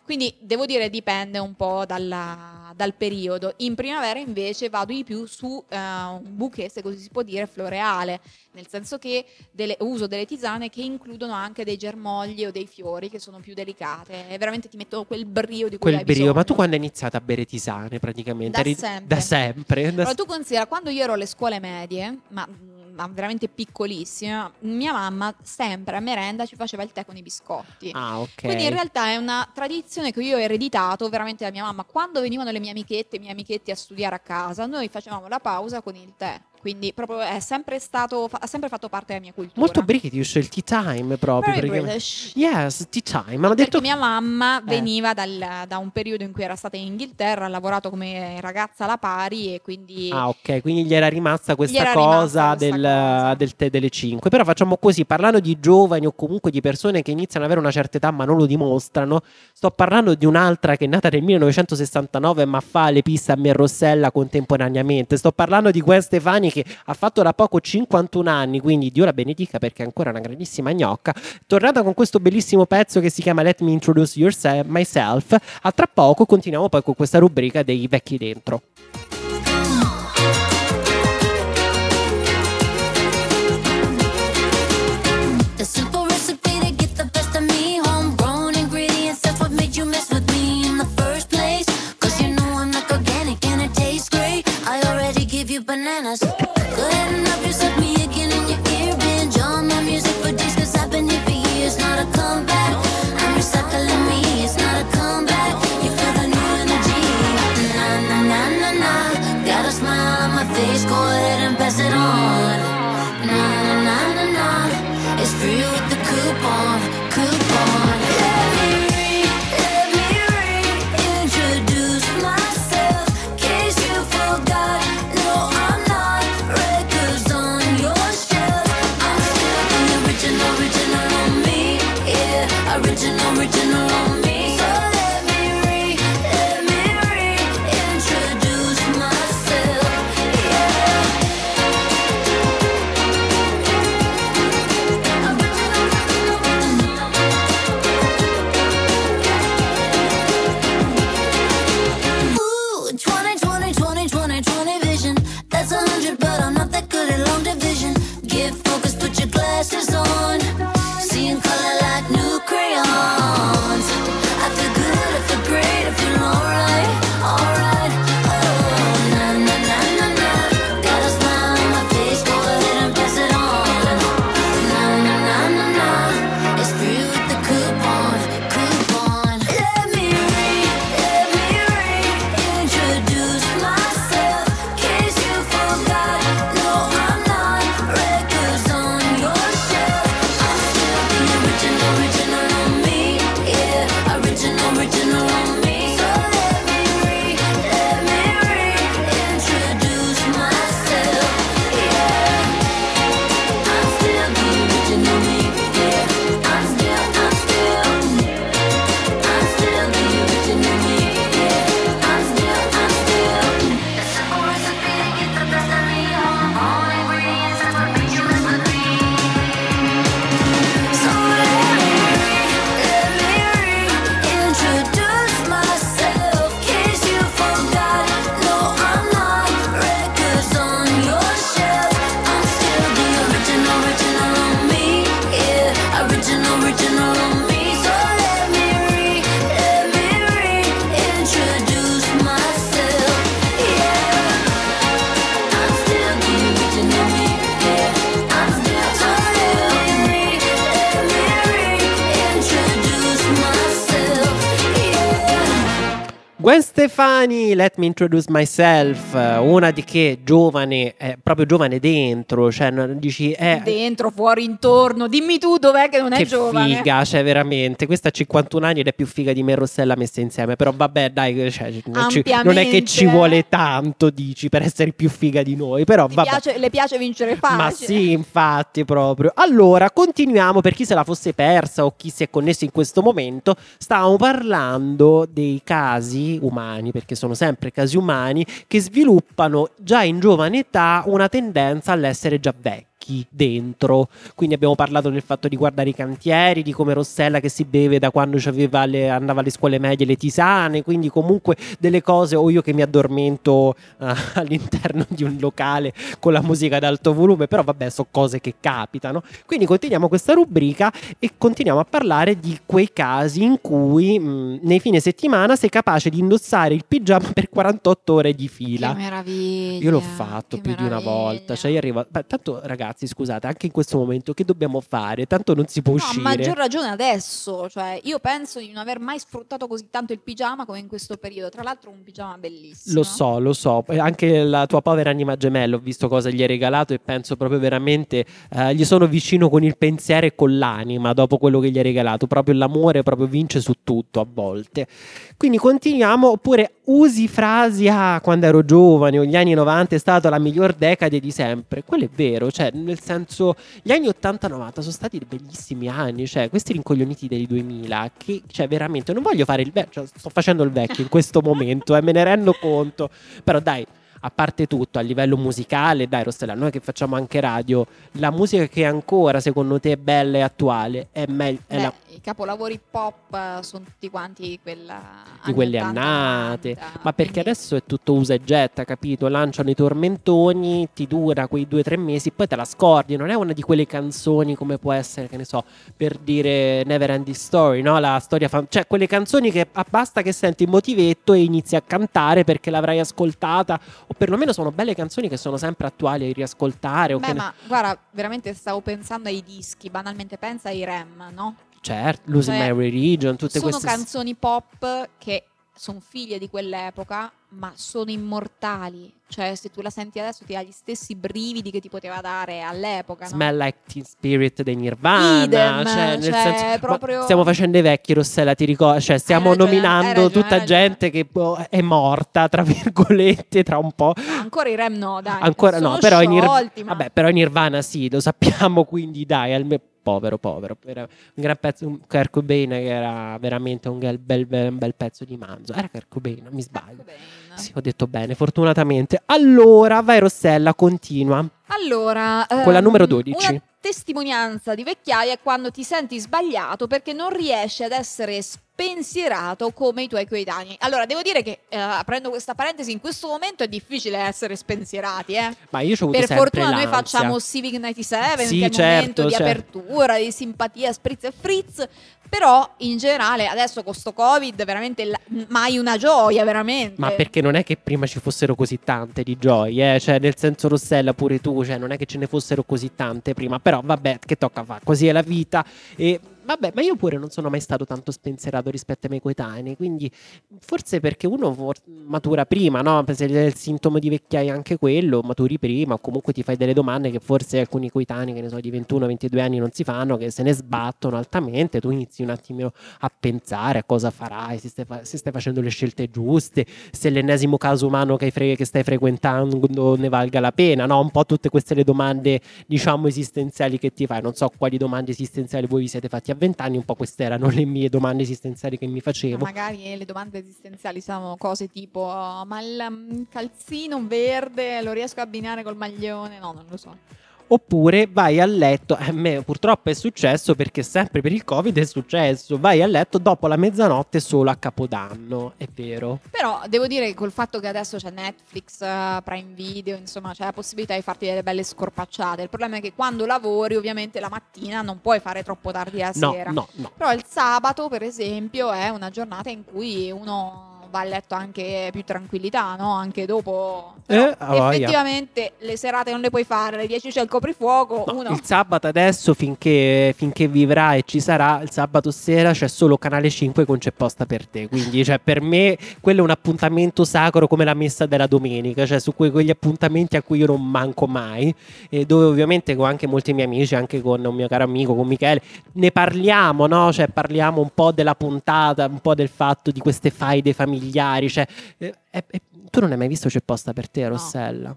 Quindi devo dire dipende un po' dalla- dal periodo. In primavera invece vado di più su eh, un bouquet, se così si può dire, floreale, nel senso che delle- uso delle tisane che includono anche dei germogli o dei fiori che sono più delicate e veramente ti mettono quel brio di cui Quel hai brio. bisogno. Ma tu quando hai iniziato a bere tisane praticamente? Da Eri- sempre. Da sempre. Da Allora, tu considera, quando io ero alle scuole medie, ma, ma veramente piccolissima, mia mamma sempre a merenda ci faceva il tè con i biscotti. Ah, ok. Quindi in realtà è una tradizione che io ho ereditato veramente da mia mamma. Quando venivano le mie amichette, i miei amichetti a studiare a casa, noi facevamo la pausa con il tè. Quindi proprio è sempre stato, fa- ha sempre fatto parte della mia cultura. Molto British, il tea time proprio. Very perché- British. Yes, tea time. Ma ha Perché detto mia mamma Eh. veniva dal- da un periodo in cui era stata in Inghilterra, ha lavorato come ragazza alla pari e quindi Ah, ok, quindi gli era rimasta questa era cosa, rimasta questa del, cosa. del tè delle cinque. Però facciamo così, parlando di giovani o comunque di persone che iniziano ad avere una certa età ma non lo dimostrano. Sto parlando di un'altra che è nata nel millenovecentosessantanove ma fa le piste a me e Rossella contemporaneamente. Sto parlando di Gwen Stefani, che ha fatto da poco cinquantuno anni, quindi Dio la benedica perché è ancora una grandissima gnocca. Tornata con questo bellissimo pezzo che si chiama Let Me Introduce Yourself, Myself. A tra poco continuiamo poi con questa rubrica dei vecchi dentro. The simple recipe to get the best of me. Homegrown ingredients, that's what made you mess with me in the first place. Cause you know I'm like organic and it tastes great. I already give you bananas. Go ahead and have yourself me again in your ear. Binge on my music for days, cause I've been here for years. Not a comeback, I'm recycling me. It's not a comeback, you feel the new energy. Na na na na na, got a smile on my face. Go ahead and pass it on. Na na na na na, it's free with the coupon, coupon. Let me re, let me reintroduce myself. Case you forgot, no I'm not. Records on your shelf. I'm still the original, original on me. Yeah, original, original on me. So let me re, let me reintroduce myself. Yeah. Ooh, twenty, twenty, twenty, twenty, twenty vision. That's a hundred, but I'm not that good at long division. Get focused, put your glasses on. Seeing color like new crayons. I feel good, I feel great, I feel alright, alright. Oh, na na na na na. Got a smile on my face, go ahead and pass it on. Na na na na na. It's free with the coupon, coupon. Let me re, let me reintroduce myself. Case you forgot, no I'm not. Records on your shelf. I'm still the original, original on me. Yeah, original, original on me. So let me re, let me reintroduce myself. Yeah, I'm still the original me. Yeah, I'm still, I'm still, I'm still the original me. Yeah, I'm still, I'm still. The simple recipe to get the best of me. All ingredients, that's what makes you mess with me. So let me let me reintroduce myself. Case you forgot, no I'm not. Records on your shelf. I'm still the original, original on me. Yeah, original, original on me. So let me re, let me reintroduce myself. Yeah, I'm still the original me. Yeah, I'm still, so let me re, let me reintroduce myself. Yeah. Gwen Stefani, Let Me Introduce Myself, una di che giovane, è proprio giovane dentro, cioè non- dici, eh, dentro, fuori, intorno. Dimmi tu dov'è che non è che giovane. figa, cioè veramente, questa ha cinquantuno anni ed è più figa di me e Rossella messe insieme, però vabbè dai, cioè, non ci- non è che ci Ampiamente. vuole tanto, dici, per essere più figa di noi, però Ti vabbè. piace- le piace vincere facile. Ma sì, infatti, proprio. Allora, continuiamo per chi se la fosse persa o chi si è connesso in questo momento. Stavamo parlando dei casi umani, perché sono sempre casi umani, che sviluppano già in giovane età una tendenza all'essere già vecchi. chi dentro. Quindi abbiamo parlato del fatto di guardare i cantieri, di come Rossella che si beve da quando c'aveva le, andava alle scuole medie le tisane, quindi comunque delle cose, o io che mi addormento uh, all'interno di un locale con la musica ad alto volume, però vabbè, sono cose che capitano. Quindi continuiamo questa rubrica e continuiamo a parlare di quei casi in cui mh, nei fine settimana sei capace di indossare il pigiama per quarantotto ore di fila. Che meraviglia. Io l'ho fatto che più di una meraviglia. volta, cioè io arrivo, beh, tanto ragazzi scusate, anche in questo momento che dobbiamo fare? Tanto non si può No, uscire. a maggior ragione adesso, cioè io penso di non aver mai sfruttato così tanto il pigiama come in questo periodo. Tra l'altro un pigiama bellissimo. Lo so, lo so, E anche la tua povera anima gemella ho visto cosa gli hai regalato e penso proprio veramente eh, gli sono vicino con il pensiero e con l'anima dopo quello che gli hai regalato, proprio l'amore proprio vince su tutto a volte. Quindi continuiamo, oppure usi frasi ah quando ero giovane o gli anni novanta è stata la miglior decade di sempre. Quello è vero, cioè nel senso gli anni ottanta novanta sono stati dei bellissimi anni, cioè questi rincoglioniti dei duemila che cioè veramente non voglio fare il vecchio, cioè, sto facendo il vecchio in questo momento e eh, me ne rendo conto, però dai, a parte tutto, a livello musicale, dai Rossella, noi che facciamo anche radio, la musica che ancora secondo te è bella e attuale è meglio Beh, la... i capolavori pop eh, sono tutti quanti quella di quelle anni annate, ottanta, novanta, ma perché quindi- adesso è tutto usa e getta, capito? Lanciano i tormentoni, ti dura quei due o tre mesi, poi te la scordi. Non è una di quelle canzoni come può essere, che ne so, per dire Never Ending Story, no? La storia fan- cioè quelle canzoni che ah, basta che senti il motivetto e inizi a cantare perché l'avrai ascoltata, o perlomeno sono belle canzoni che sono sempre attuali a riascoltare. O Beh, che ne- ma guarda, veramente stavo pensando ai dischi, banalmente pensa ai Rem, no? Certo, Losing Cioè, My Religion, tutte sono queste canzoni pop che sono figlie di quell'epoca, ma sono immortali. Cioè, se tu la senti adesso ti ha gli stessi brividi che ti poteva dare all'epoca, no? Smell Like Teen Spirit dei Nirvana, Idem, cioè, nel cioè, senso, ma proprio- stiamo facendo i vecchi, Rossella, ti ricordi? Cioè, stiamo ragione, hai nominando ragione, tutta hai ragione. gente che boh, è morta, tra virgolette, tra un po'. No, ancora i Rem no, dai. Ancora sono no, però i Nir- sciolti, ma- vabbè, però i Nirvana sì, lo sappiamo, quindi dai, almeno povero, povero, era un gran pezzo, un Kurt Cobain che era veramente un bel, bel, bel, un bel pezzo di manzo. Era Kurt Cobain, non mi sbaglio. Cobain. Sì, ho detto bene, fortunatamente. Allora, vai Rossella, continua. Allora, Con la ehm, numero dodici. Una testimonianza di vecchiaia è quando ti senti sbagliato perché non riesci ad essere spensierato come i tuoi coetanei. Allora, devo dire che, eh, aprendo questa parentesi, in questo momento è difficile essere spensierati, eh. Ma io ci ho avuto Per sempre fortuna noi l'ansia. facciamo Civic novantasette, Sì, che è il certo, momento di certo. apertura, di simpatia, spritz e fritz. Però in generale adesso con sto Covid veramente la- mai una gioia, veramente. Ma perché non è che prima ci fossero così tante di gioie, eh? Cioè nel senso Rossella pure tu, cioè non è che ce ne fossero così tante prima, però vabbè, che tocca fare, così è la vita. E vabbè, ma io pure non sono mai stato tanto spensierato rispetto ai miei coetanei, quindi forse perché uno for- matura prima, no? Se è il sintomo di vecchiaia anche quello, maturi prima o comunque ti fai delle domande che forse alcuni coetanei, che ne so, di ventuno ventidue anni non si fanno, che se ne sbattono altamente, tu inizi un attimino a pensare a cosa farai, se stai, fa- se stai facendo le scelte giuste, se l'ennesimo caso umano che, hai fre- che stai frequentando ne valga la pena, no? Un po' tutte queste le domande, diciamo, esistenziali che ti fai. Non so quali domande esistenziali voi vi siete fatti a vent'anni, un po' queste erano le mie domande esistenziali che mi Ma facevo. magari le domande esistenziali sono cose tipo oh, ma il mm, calzino verde lo riesco a abbinare col maglione? No, non lo so. Oppure vai a letto, a me purtroppo è successo perché sempre per il Covid è successo, vai a letto dopo la mezzanotte solo a Capodanno, è vero. Però devo dire che col fatto che adesso c'è Netflix, eh, Prime Video, insomma c'è la possibilità di farti delle belle scorpacciate. Il problema è che quando lavori ovviamente la mattina non puoi fare troppo tardi la No, sera. no, no. Però il sabato per esempio è una giornata in cui uno va a letto anche più tranquillità, no? Anche dopo. Però Eh, ha voglia. effettivamente le serate non le puoi fare, alle dieci c'è il coprifuoco, No, uno... il sabato adesso finché, finché vivrà e ci sarà, il sabato sera c'è solo Canale cinque con C'è posta per te, quindi cioè, per me quello è un appuntamento sacro come la messa della domenica, cioè su que- quegli appuntamenti a cui io non manco mai, e dove ovviamente con anche molti miei amici, anche con un mio caro amico, con Michele, ne parliamo, no? Cioè parliamo un po' della puntata, un po' del fatto di queste faide familiari, cioè, eh, eh, eh, tu non hai mai visto C'è posta per te, Rossella?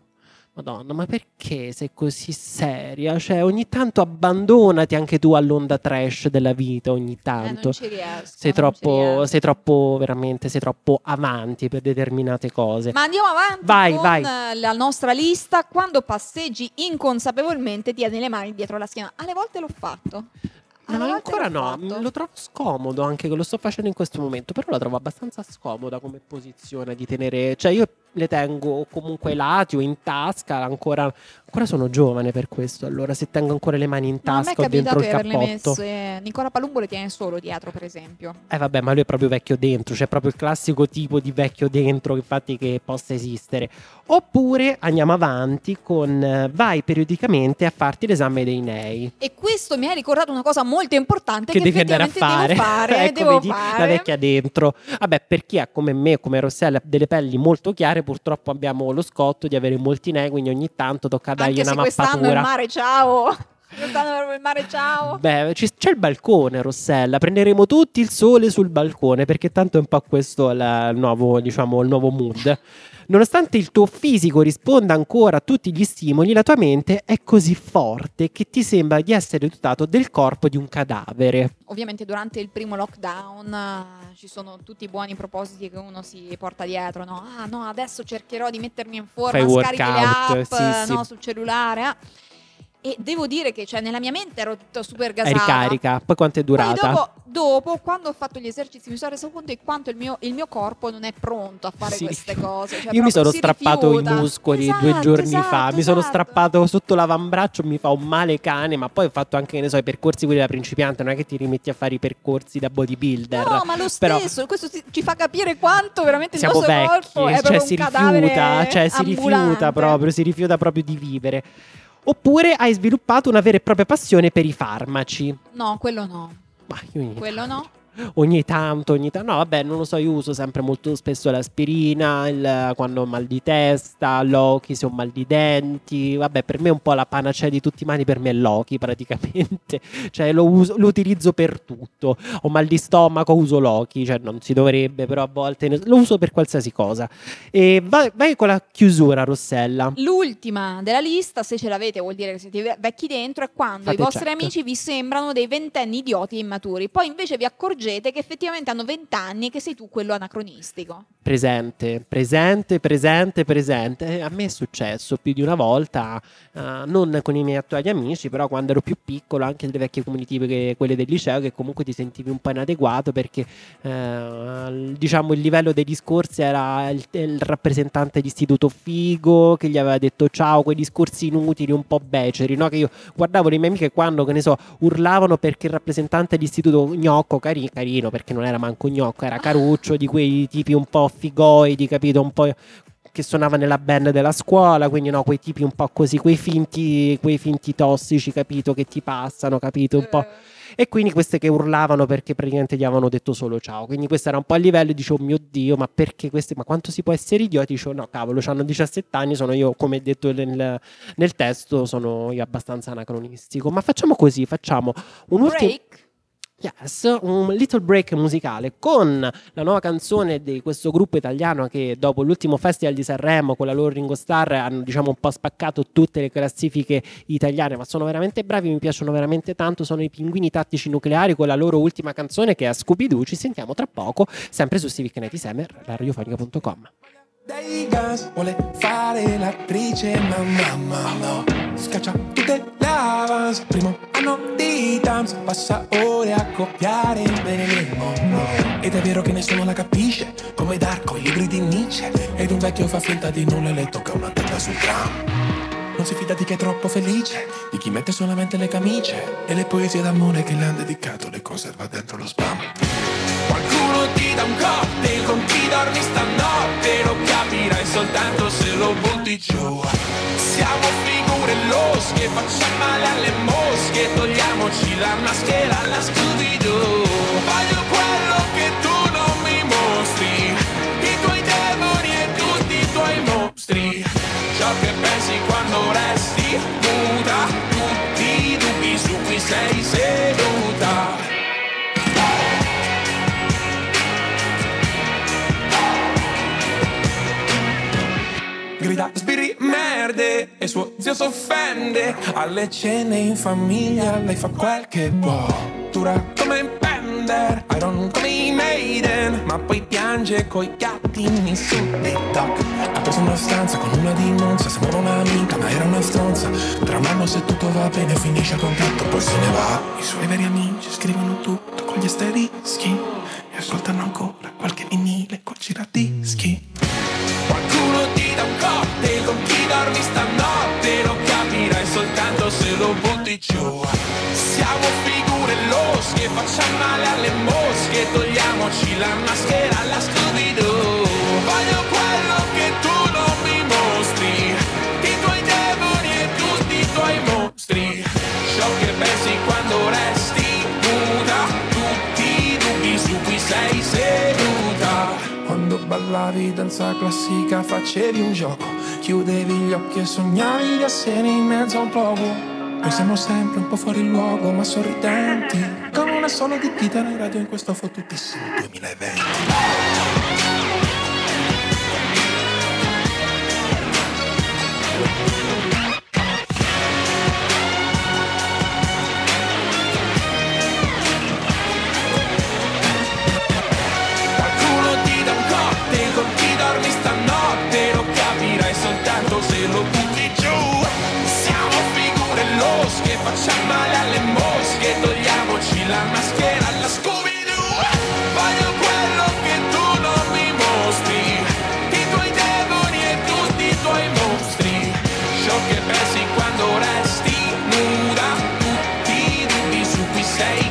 Madonna, ma perché sei così seria? Cioè, ogni tanto abbandonati anche tu all'onda trash della vita, ogni Eh, tanto. non ci riesco. Sei non ci troppo, riesco. sei troppo, veramente, sei troppo avanti per determinate cose. Ma andiamo avanti Vai, con vai. eh, la nostra lista. Quando passeggi inconsapevolmente tieni le mani dietro la schiena. Alle volte l'ho fatto. No, Alle volte ancora l'ho no, fatto. lo trovo scomodo anche che lo sto facendo in questo momento, però la trovo abbastanza scomoda come posizione di tenere, cioè io le tengo comunque ai lati o in tasca, ancora, ancora sono giovane per questo, allora se tengo ancora le mani in No, a me è tasca o dentro capitato il di averle cappotto. messe. Nicola Palumbo le tiene solo dietro, per esempio. Eh vabbè, ma lui è proprio vecchio dentro, cioè proprio il classico tipo di vecchio dentro, infatti, che possa esistere. Oppure andiamo avanti con eh, vai periodicamente a farti l'esame dei nei. E questo mi ha ricordato una cosa molto importante Che che, devi andare a effettivamente fare, devo fare. ecco, devo vedi, fare. la vecchia dentro. Vabbè, per chi ha come me, come Rossella, delle pelli molto chiare, purtroppo abbiamo lo scotto di avere molti nei, quindi ogni tanto tocca dargli Anche una se quest'anno il mappatura. mare, ciao. Quest'anno proprio il mare, ciao. Beh, ci- c'è il balcone, Rossella. Prenderemo tutti il sole sul balcone, perché tanto è un po' questo la- il nuovo, diciamo, il nuovo mood. Nonostante il tuo fisico risponda ancora a tutti gli stimoli, la tua mente è così forte che ti sembra di essere dotato del corpo di un cadavere. Ovviamente durante il primo lockdown eh, ci sono tutti i buoni propositi che uno si porta dietro, no? Ah no, adesso cercherò di mettermi in forma, Fai scarichi le workout, app, sì, sì. no, sul cellulare. ah. E devo dire che cioè, nella mia mente ero tutta super È gasata. ricarica. Poi quanto è Poi durata? dopo, dopo, quando ho fatto gli esercizi, mi sono reso conto di quanto il mio, il mio corpo non è pronto a fare Si queste rifiuta. cose. Cioè, Io mi proprio sono si strappato rifiuta. i muscoli Esatto, due giorni esatto, fa. Mi sono esatto. strappato sotto l'avambraccio, mi fa un male cane. Ma poi ho fatto anche, che ne so, i percorsi quelli da principiante. Non è che ti rimetti a fare i percorsi da bodybuilder. No, ma lo Però stesso, questo ci- ci fa capire quanto veramente il siamo nostro vecchi, corpo è cioè proprio si un cadavere rifiuta, cioè si rifiuta ambulante. proprio, si rifiuta proprio di vivere. Oppure hai sviluppato una vera e propria passione per i farmaci. No, quello no. Ma io ogni Quello tanto, no. Ogni tanto, ogni tanto. No, vabbè, non lo so, io uso sempre molto spesso l'aspirina, il- quando ho mal di testa, Loki se ho mal di denti. Vabbè, per me è un po' la panacea di tutti i mali, per me è Loki praticamente. Cioè lo, uso, lo utilizzo per tutto. Ho mal di stomaco, uso Loki, cioè non si dovrebbe, però a volte ne- lo uso per qualsiasi cosa. E vai, vai con la chiusura, Rossella. L'ultima della lista, se ce l'avete vuol dire che siete ve- vecchi dentro, è quando Fate i vostri check. amici vi sembrano dei ventenni idioti e immaturi. Poi invece vi accorgete che effettivamente hanno vent'anni e che sei tu quello anacronistico. Presente, presente, presente, presente. Eh, A me è successo più di una volta, eh, non con i miei attuali amici, però quando ero più piccolo, anche delle vecchie comunitive, che, quelle del liceo, che comunque ti sentivi un po' inadeguato perché eh, diciamo il livello dei discorsi era il, il rappresentante di istituto figo che gli aveva detto ciao, quei discorsi inutili, un po' beceri, no? Che io guardavo le mie amiche quando, che ne so, urlavano perché il rappresentante di istituto gnocco, cari- carino, perché non era manco gnocco, era caruccio, di quei tipi un po' figoidi, capito? Un po' che suonava nella band della scuola, quindi no, quei tipi un po' così, quei finti, quei finti tossici, capito? Che ti passano, capito? Un po'. E quindi queste che urlavano perché praticamente gli avevano detto solo ciao. Quindi questo era un po' a livello, dicevo, oh mio Dio, ma perché queste, ma quanto si può essere idioti? Dicevo, no, cavolo, hanno diciassette anni, sono io, come detto nel, nel testo, sono io abbastanza anacronistico. Ma facciamo così, facciamo un ultimo... Break. Yes, un little break musicale con la nuova canzone di questo gruppo italiano che dopo l'ultimo festival di Sanremo con la loro Ringo Starr hanno, diciamo, un po' spaccato tutte le classifiche italiane, ma sono veramente bravi, mi piacciono veramente tanto. Sono i Pinguini Tattici Nucleari con la loro ultima canzone che è Scooby-Doo. Ci sentiamo tra poco sempre su Civic Night Summer, la radiofonica punto com. Dei gas vuole fare l'attrice, ma mamma no, scaccia tutte le avance. Primo anno di Tams, passa ore a copiare bene il mondo. Ed è vero che nessuno la capisce, come Darko, i libri di Nietzsche. Ed un vecchio fa finta di nulla e le tocca una testa sul tram. Non si fida di chi è troppo felice, di chi mette solamente le camicie e le poesie d'amore che le han dedicato le conserva dentro lo spam. Qualcuno ti dà un cocktail con chi dormi stanotte, lo capirai soltanto se lo butti giù. Siamo figure losche, facciamo male alle mosche, togliamoci la maschera alla Scooby-Doo. Voglio quello che tu non mi mostri, i tuoi demoni e tutti i tuoi mostri. Ciò che pensi quando resti muta, tutti i dubbi su cui sei seduta. Grida, sbirri, merde, suo zio s'offende. Alle cene in famiglia lei fa quel che può, dura come un pender, Iron come i Maiden, ma poi piange coi gattini su TikTok. Ha preso una stanza con una dimonza, sembrava un'amica ma era una stronza. Tra un anno se tutto va bene finisce il contratto, poi se ne va. I suoi veri amici scrivono tutto con gli asterischi e ascoltano ancora qualche vinile col giradischi. Qualcuno ti dà un cocktail con chi dormi stanotte, lo capirai soltanto se lo butti giù. Siamo figure losche, facciamo male alle mosche, togliamoci la maschera alla Scooby-Doo. Voglio quello che tu non mi mostri, i tuoi demoni e tutti i tuoi mostri. Ciò che pensi quando resti nuda, tutti i dubbi su cui sei seduta. Quando ballavi danza classica facevi un gioco, chiudevi gli occhi e sognavi di essere in mezzo a un poco. Noi siamo sempre un po' fuori luogo ma sorridenti, con una sola di chitarra in radio in questo fottutissimo duemilaventi. Qualcuno ti dà un cocktail con chi dormi stanotte, lo capirai soltanto se lo butti giù. Che facciamo male alle mosche, togliamoci la maschera alla Scooby-Doo. Voglio quello che tu non mi mostri, i tuoi demoni e tutti i tuoi mostri. Ciò che pensi quando resti nuda, tutti i dubbi su cui sei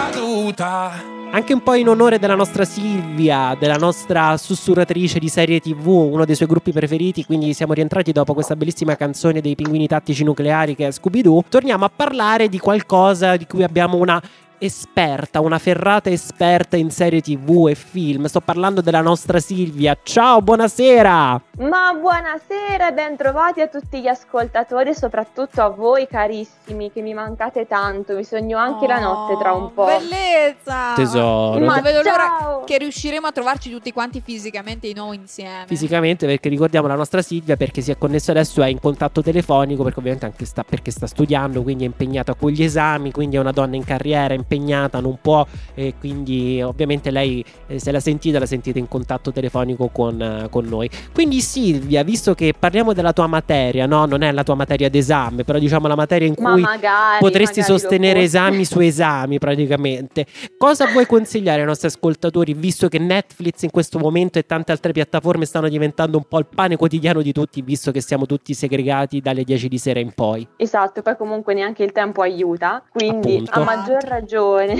caduta. Anche un po' in onore della nostra Silvia, della nostra sussurratrice di serie tivù, uno dei suoi gruppi preferiti, quindi siamo rientrati dopo questa bellissima canzone dei Pinguini Tattici Nucleari che è Scooby-Doo. Torniamo a parlare di qualcosa di cui abbiamo una esperta, una ferrata esperta in serie tivù e film. Sto parlando della nostra Silvia. Ciao, buonasera! Ma buonasera e ben trovati a tutti gli ascoltatori e soprattutto a voi carissimi che mi mancate tanto. Vi sogno anche oh, la notte tra un po'. Bellezza! Tesoro. Ma Ma vedo l'ora ciao. che riusciremo a trovarci tutti quanti fisicamente di nuovo insieme. Fisicamente, perché ricordiamo la nostra Silvia perché si è connessa adesso, è in contatto telefonico perché ovviamente anche sta, perché sta studiando, quindi è impegnata con gli esami, quindi è una donna in carriera, impegnata, non può, e quindi ovviamente lei eh, se la sentite la sentite in contatto telefonico con, eh, con noi. Quindi Silvia, visto che parliamo della tua materia, no, non è la tua materia d'esame, però diciamo la materia in Ma cui magari, potresti magari lo sostenere fosse. esami su esami praticamente, cosa vuoi consigliare ai nostri ascoltatori, visto che Netflix in questo momento e tante altre piattaforme stanno diventando un po' il pane quotidiano di tutti, visto che siamo tutti segregati dalle dieci di sera in poi? Esatto, poi comunque neanche il tempo aiuta, quindi Appunto. a maggior ragione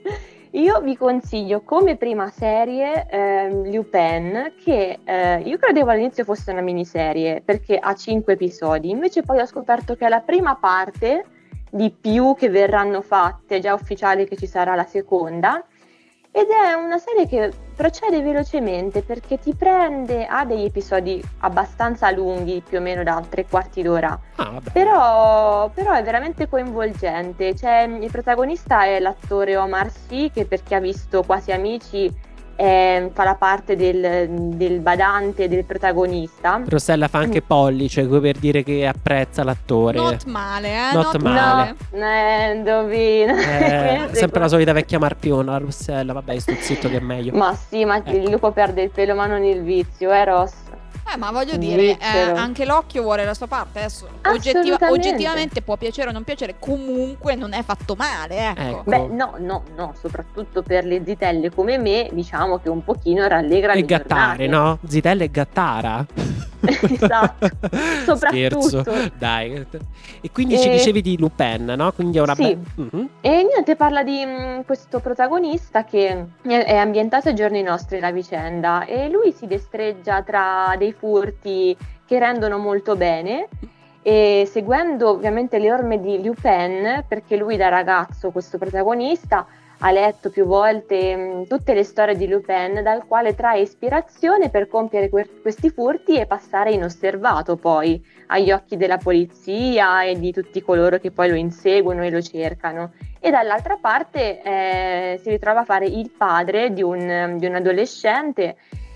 io vi consiglio come prima serie ehm, Lupin, che eh, io credevo all'inizio fosse una miniserie perché ha cinque episodi, invece poi ho scoperto che è la prima parte di più che verranno fatte, è già ufficiale che ci sarà la seconda. Ed è una serie che procede velocemente perché ti prende, ha degli episodi abbastanza lunghi, più o meno da tre quarti d'ora, Ah, vabbè. però, però è veramente coinvolgente. Cioè, il protagonista è l'attore Omar Sy, che per chi ha visto Quasi Amici eh, fa la parte del, del badante del protagonista. Rossella fa anche pollice per dire che apprezza l'attore. Not male, eh? Not male. No, eh, indovina. Eh, Queste sempre la cose. solita vecchia marpiona, la Rossella. Vabbè, sto zitto che è meglio. Ma sì, ma Ecco. il lupo perde il pelo ma non il vizio, eh Ross? Eh, ma voglio dire, eh, Svizzero. anche l'occhio vuole la sua parte. Adesso oggettiva- Assolutamente. oggettivamente può piacere o non piacere, comunque non è fatto male, ecco. Ecco. Beh, no, no, no, soprattutto per le zitelle come me, diciamo che un pochino rallegra E le gattare, giornate. no? Zitella e gattara. Esatto, soprattutto. Scherzo, dai. E quindi ci E- dicevi di Lupin, no? Quindi è una Sì. be- Mhm. E niente, parla di mh, questo protagonista che è, è ambientato ai giorni nostri la vicenda e lui si destreggia tra dei furti che rendono molto bene e seguendo ovviamente le orme di Lupin, perché lui da ragazzo, questo protagonista, ha letto più volte mh, tutte le storie di Lupin, dal quale trae ispirazione per compiere que- questi furti e passare inosservato poi agli occhi della polizia e di tutti coloro che poi lo inseguono e lo cercano. E dall'altra parte eh, si ritrova a fare il padre di un, di un adolescente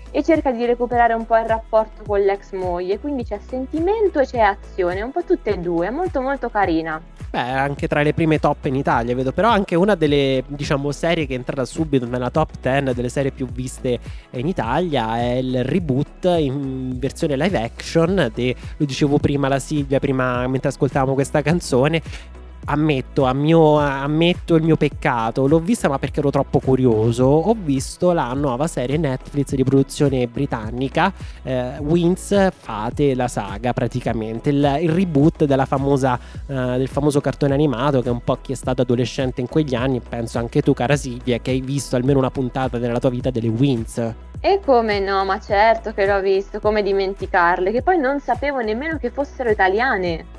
e cerca di recuperare un po' il rapporto con l'ex moglie, quindi c'è sentimento e c'è azione, un po' tutte e due, è molto molto carina. Beh, anche tra le prime top in Italia, vedo. Però anche una delle, diciamo, serie che è entrata subito nella top dieci delle serie più viste in Italia è il reboot in versione live action de, lo dicevo prima la Silvia, prima mentre ascoltavamo questa canzone. Ammetto, a mio, ammetto il mio peccato, l'ho vista ma perché ero troppo curioso. Ho visto la nuova serie Netflix di produzione britannica, eh, Wings, fate la saga praticamente, il, il reboot della famosa, eh, del famoso cartone animato, che è un po' chi è stato adolescente in quegli anni, penso anche tu cara Silvia, che hai visto almeno una puntata nella tua vita delle Wings. E come no, ma certo che l'ho visto, come dimenticarle, che poi non sapevo nemmeno che fossero italiane.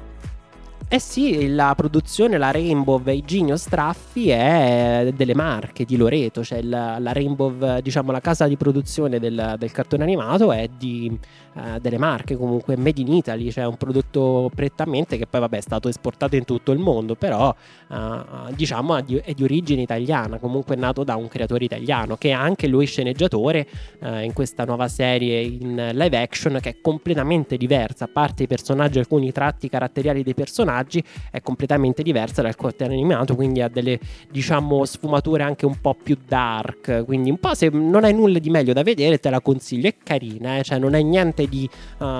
Eh sì, la produzione, la Rainbow e Iginio Straffi è delle Marche di Loreto, cioè la, la Rainbow, diciamo la casa di produzione del, del cartone animato è di eh, delle Marche, comunque made in Italy, cioè un prodotto prettamente che poi vabbè è stato esportato in tutto il mondo, però eh, diciamo è di, è di origine italiana, comunque è nato da un creatore italiano che è anche lui sceneggiatore eh, in questa nuova serie in live action, che è completamente diversa, a parte i personaggi, alcuni tratti caratteriali dei personaggi è completamente diversa dal cartone animato, quindi ha delle, diciamo, sfumature anche un po' più dark, quindi un po', se non hai nulla di meglio da vedere te la consiglio, è carina, eh? Cioè non è niente di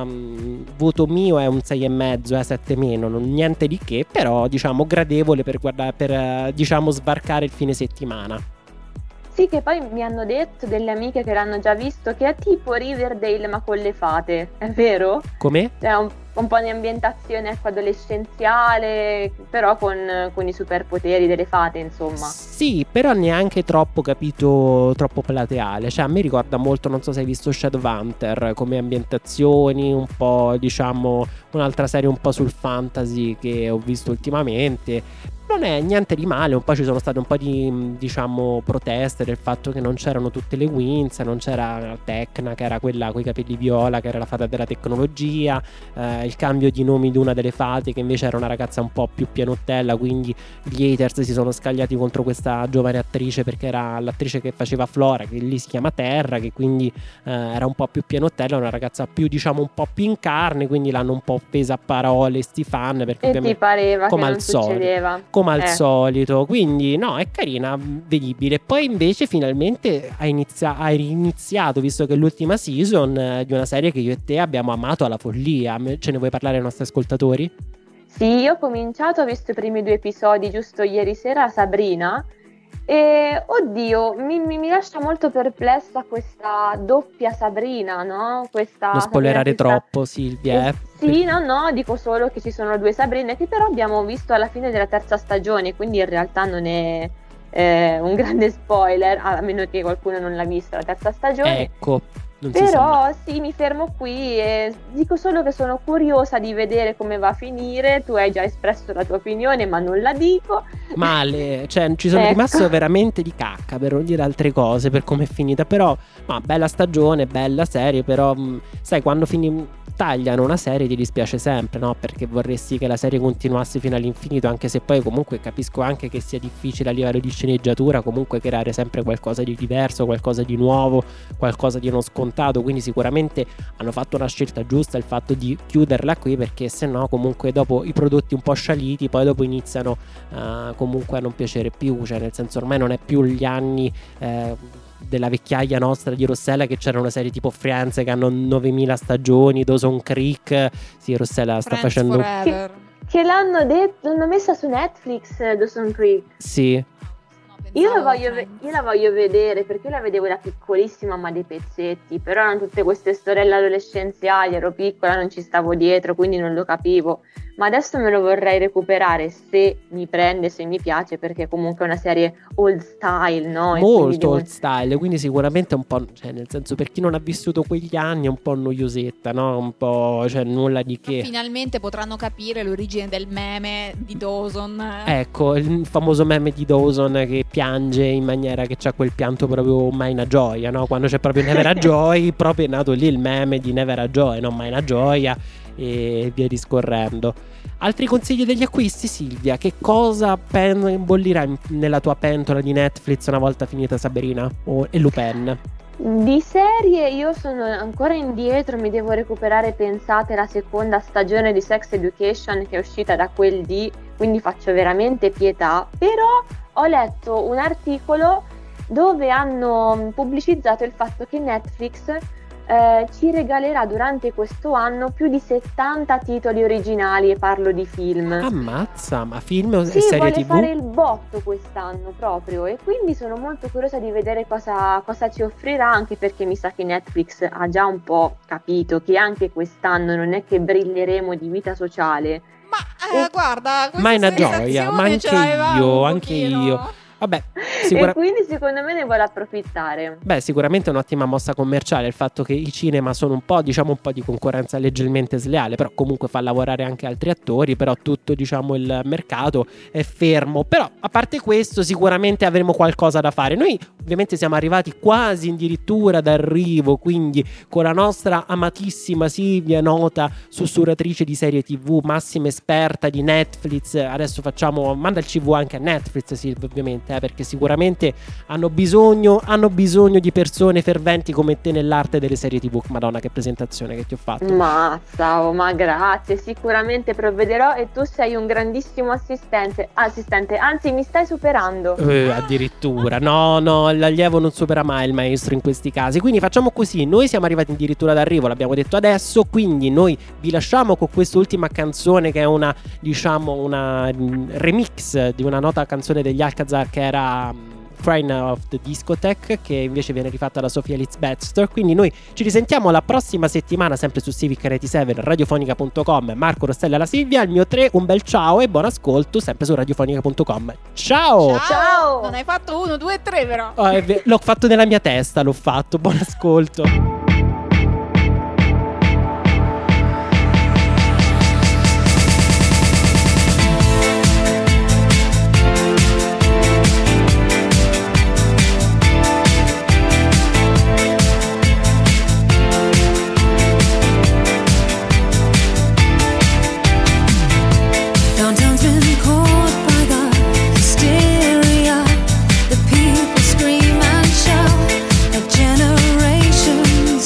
um, voto mio è un sei e mezzo, è sette meno, non niente di che, però diciamo gradevole per guardare, per uh, diciamo sbarcare il fine settimana. Sì, che poi mi hanno detto delle amiche che l'hanno già visto che è tipo Riverdale ma con le fate, è vero? Come? C'è un, un po' di ambientazione ecco, adolescenziale, però con, con i superpoteri delle fate, insomma. Sì, però neanche troppo, capito, troppo plateale. Cioè a me ricorda molto, non so se hai visto Shadowhunter, come ambientazioni, un po', diciamo, un'altra serie un po' sul fantasy che ho visto ultimamente. Non è niente di male, un po' ci sono state un po' di, diciamo, proteste del fatto che non c'erano tutte le Wings, non c'era Tecna, che era quella coi capelli viola, che era la fata della tecnologia, eh, il cambio di nomi di una delle fate che invece era una ragazza un po' più pianottella, quindi gli haters si sono scagliati contro questa giovane attrice perché era l'attrice che faceva Flora, che lì si chiama Terra, che quindi eh, era un po' più pianottella, una ragazza più, diciamo, un po' più in carne, quindi l'hanno un po' offesa a parole sti fan, perché e ti pareva come che al non solito, succedeva come al eh. solito, quindi no, è carina, vedibile. Poi invece finalmente hai, inizia- hai riniziato, visto che è l'ultima season eh, di una serie che io e te abbiamo amato alla follia. Ce ne vuoi parlare ai nostri ascoltatori? Sì, io ho cominciato, ho visto i primi due episodi giusto ieri sera, Sabrina, e oddio, mi, mi, mi lascia molto perplessa questa doppia Sabrina, no? Questa non spoilerare Sabrina che sta- troppo, Silvia, eh. Sì, no, no, dico solo che ci sono due Sabrine che però abbiamo visto alla fine della terza stagione, quindi in realtà non è eh, un grande spoiler, a meno che qualcuno non l'ha vista la terza stagione. Ecco, non si sa mai. Però sì, mi fermo qui e dico solo che sono curiosa di vedere come va a finire. Tu hai già espresso la tua opinione, ma non la dico. Male, cioè ci sono Ecco. rimasto veramente di cacca, per non dire altre cose, per come è finita. Però, ma bella stagione, bella serie, però mh, sai, quando fini tagliano una serie ti dispiace sempre, no? Perché vorresti che la serie continuasse fino all'infinito, anche se poi comunque capisco anche che sia difficile a livello di sceneggiatura comunque creare sempre qualcosa di diverso, qualcosa di nuovo, qualcosa di non scontato, quindi sicuramente hanno fatto una scelta giusta il fatto di chiuderla qui, perché se no comunque dopo i prodotti un po' scialiti poi dopo iniziano uh, comunque a non piacere più, cioè nel senso ormai non è più gli anni eh, della vecchiaia nostra di Rossella, che c'era una serie tipo Friends che hanno novemila stagioni, Dawson Creek, sì, Rossella sta Friends facendo Forever. Che l'hanno detto, l'hanno messa su Netflix, Dawson Creek. sì. Io la, Pensavo voglio ve- Friends. io la voglio vedere perché io la vedevo da piccolissima, ma dei pezzetti. Però erano tutte queste storielle adolescenziali, ero piccola, non ci stavo dietro, quindi non lo capivo. Ma adesso me lo vorrei recuperare se mi prende, se mi piace, perché comunque è una serie old style, no? E quindi Molto devo- old style, quindi sicuramente un po', cioè nel senso, per chi non ha vissuto quegli anni è un po' noiosetta, no? Un po', cioè nulla di che. Finalmente potranno capire l'origine del meme di Dawson. Ecco, il famoso meme di Dawson che piange in maniera che c'ha quel pianto proprio mai una gioia, no? Quando c'è proprio Never a Joy, proprio è nato lì il meme di Never a Joy, non mai una gioia, e via discorrendo. Altri consigli degli acquisti, Silvia? Che cosa pen- bollirà in- nella tua pentola di Netflix una volta finita Sabrina o- e Lupin? Di serie io sono ancora indietro, mi devo recuperare, pensate, la seconda stagione di Sex Education che è uscita da quel dì, quindi faccio veramente pietà, però ho letto un articolo dove hanno pubblicizzato il fatto che Netflix eh, ci regalerà durante questo anno più di settanta titoli originali, e parlo di film. Ammazza, ma film o Sì, serie vuole tivù? fare il botto quest'anno proprio, e quindi sono molto curiosa di vedere cosa, cosa ci offrirà, anche perché mi sa che Netflix ha già un po' capito che anche quest'anno non è che brilleremo di vita sociale. Ma eh, E- guarda, questa Ma è una sensazione gioia, ma ce anche l'avevamo io, un anche pochino. io. Vabbè, E sicura- quindi secondo me ne vuole approfittare. Beh, sicuramente è un'ottima mossa commerciale il fatto che i cinema sono un po', diciamo, un po' di concorrenza leggermente sleale, però comunque fa lavorare anche altri attori, però tutto, diciamo, il mercato è fermo. Però, a parte questo, sicuramente avremo qualcosa da fare. Noi ovviamente siamo arrivati quasi addirittura d'arrivo, quindi con la nostra amatissima Silvia, nota sussurratrice di serie tivù, massima esperta di Netflix. Adesso facciamo, manda il C V anche a Netflix, Silvia, ovviamente, eh, perché sicuramente hanno bisogno, hanno bisogno di persone ferventi come te nell'arte delle serie tivù. Madonna, che presentazione che ti ho fatto. Mazza, oh, ma grazie, sicuramente provvederò, e tu sei un grandissimo assistente, assistente, anzi mi stai superando. Eh, addirittura, no, no, l'allievo non supera mai il maestro in questi casi. Quindi facciamo così: noi siamo arrivati addirittura d'arrivo, l'abbiamo detto adesso. Quindi noi vi lasciamo con quest'ultima canzone, che è una, diciamo, una mm, remix di una nota canzone degli Alcazar, che era mm, Crying of the Discotheque, che invece viene rifatta da Sofia Litz-Baxter. Quindi noi ci risentiamo la prossima settimana, sempre su Civic novantasette, radiofonica punto com. Marco, Rossella, la Silvia, il mio tre, un bel ciao e buon ascolto sempre su radiofonica punto com. Ciao! Ciao! Non hai fatto uno, due, tre però. Oh, è ve- l'ho fatto nella mia testa, l'ho fatto. Buon ascolto. Downtown's been caught by the hysteria. The people scream and shout. A generation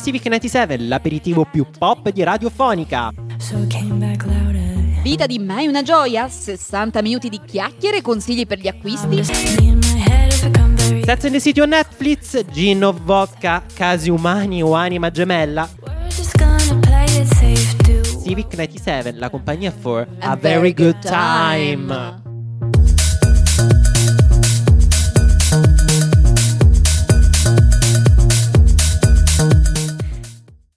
Civic novantasette, l'aperitivo più pop di Radiofonica. Vita di mai una gioia, sessanta minuti di chiacchiere e consigli per gli acquisti. Sex and the City on Netflix, Gin of Vodka, Casi umani o anima gemella. Civic novantasette, la compagnia for a, a very, very good time. time.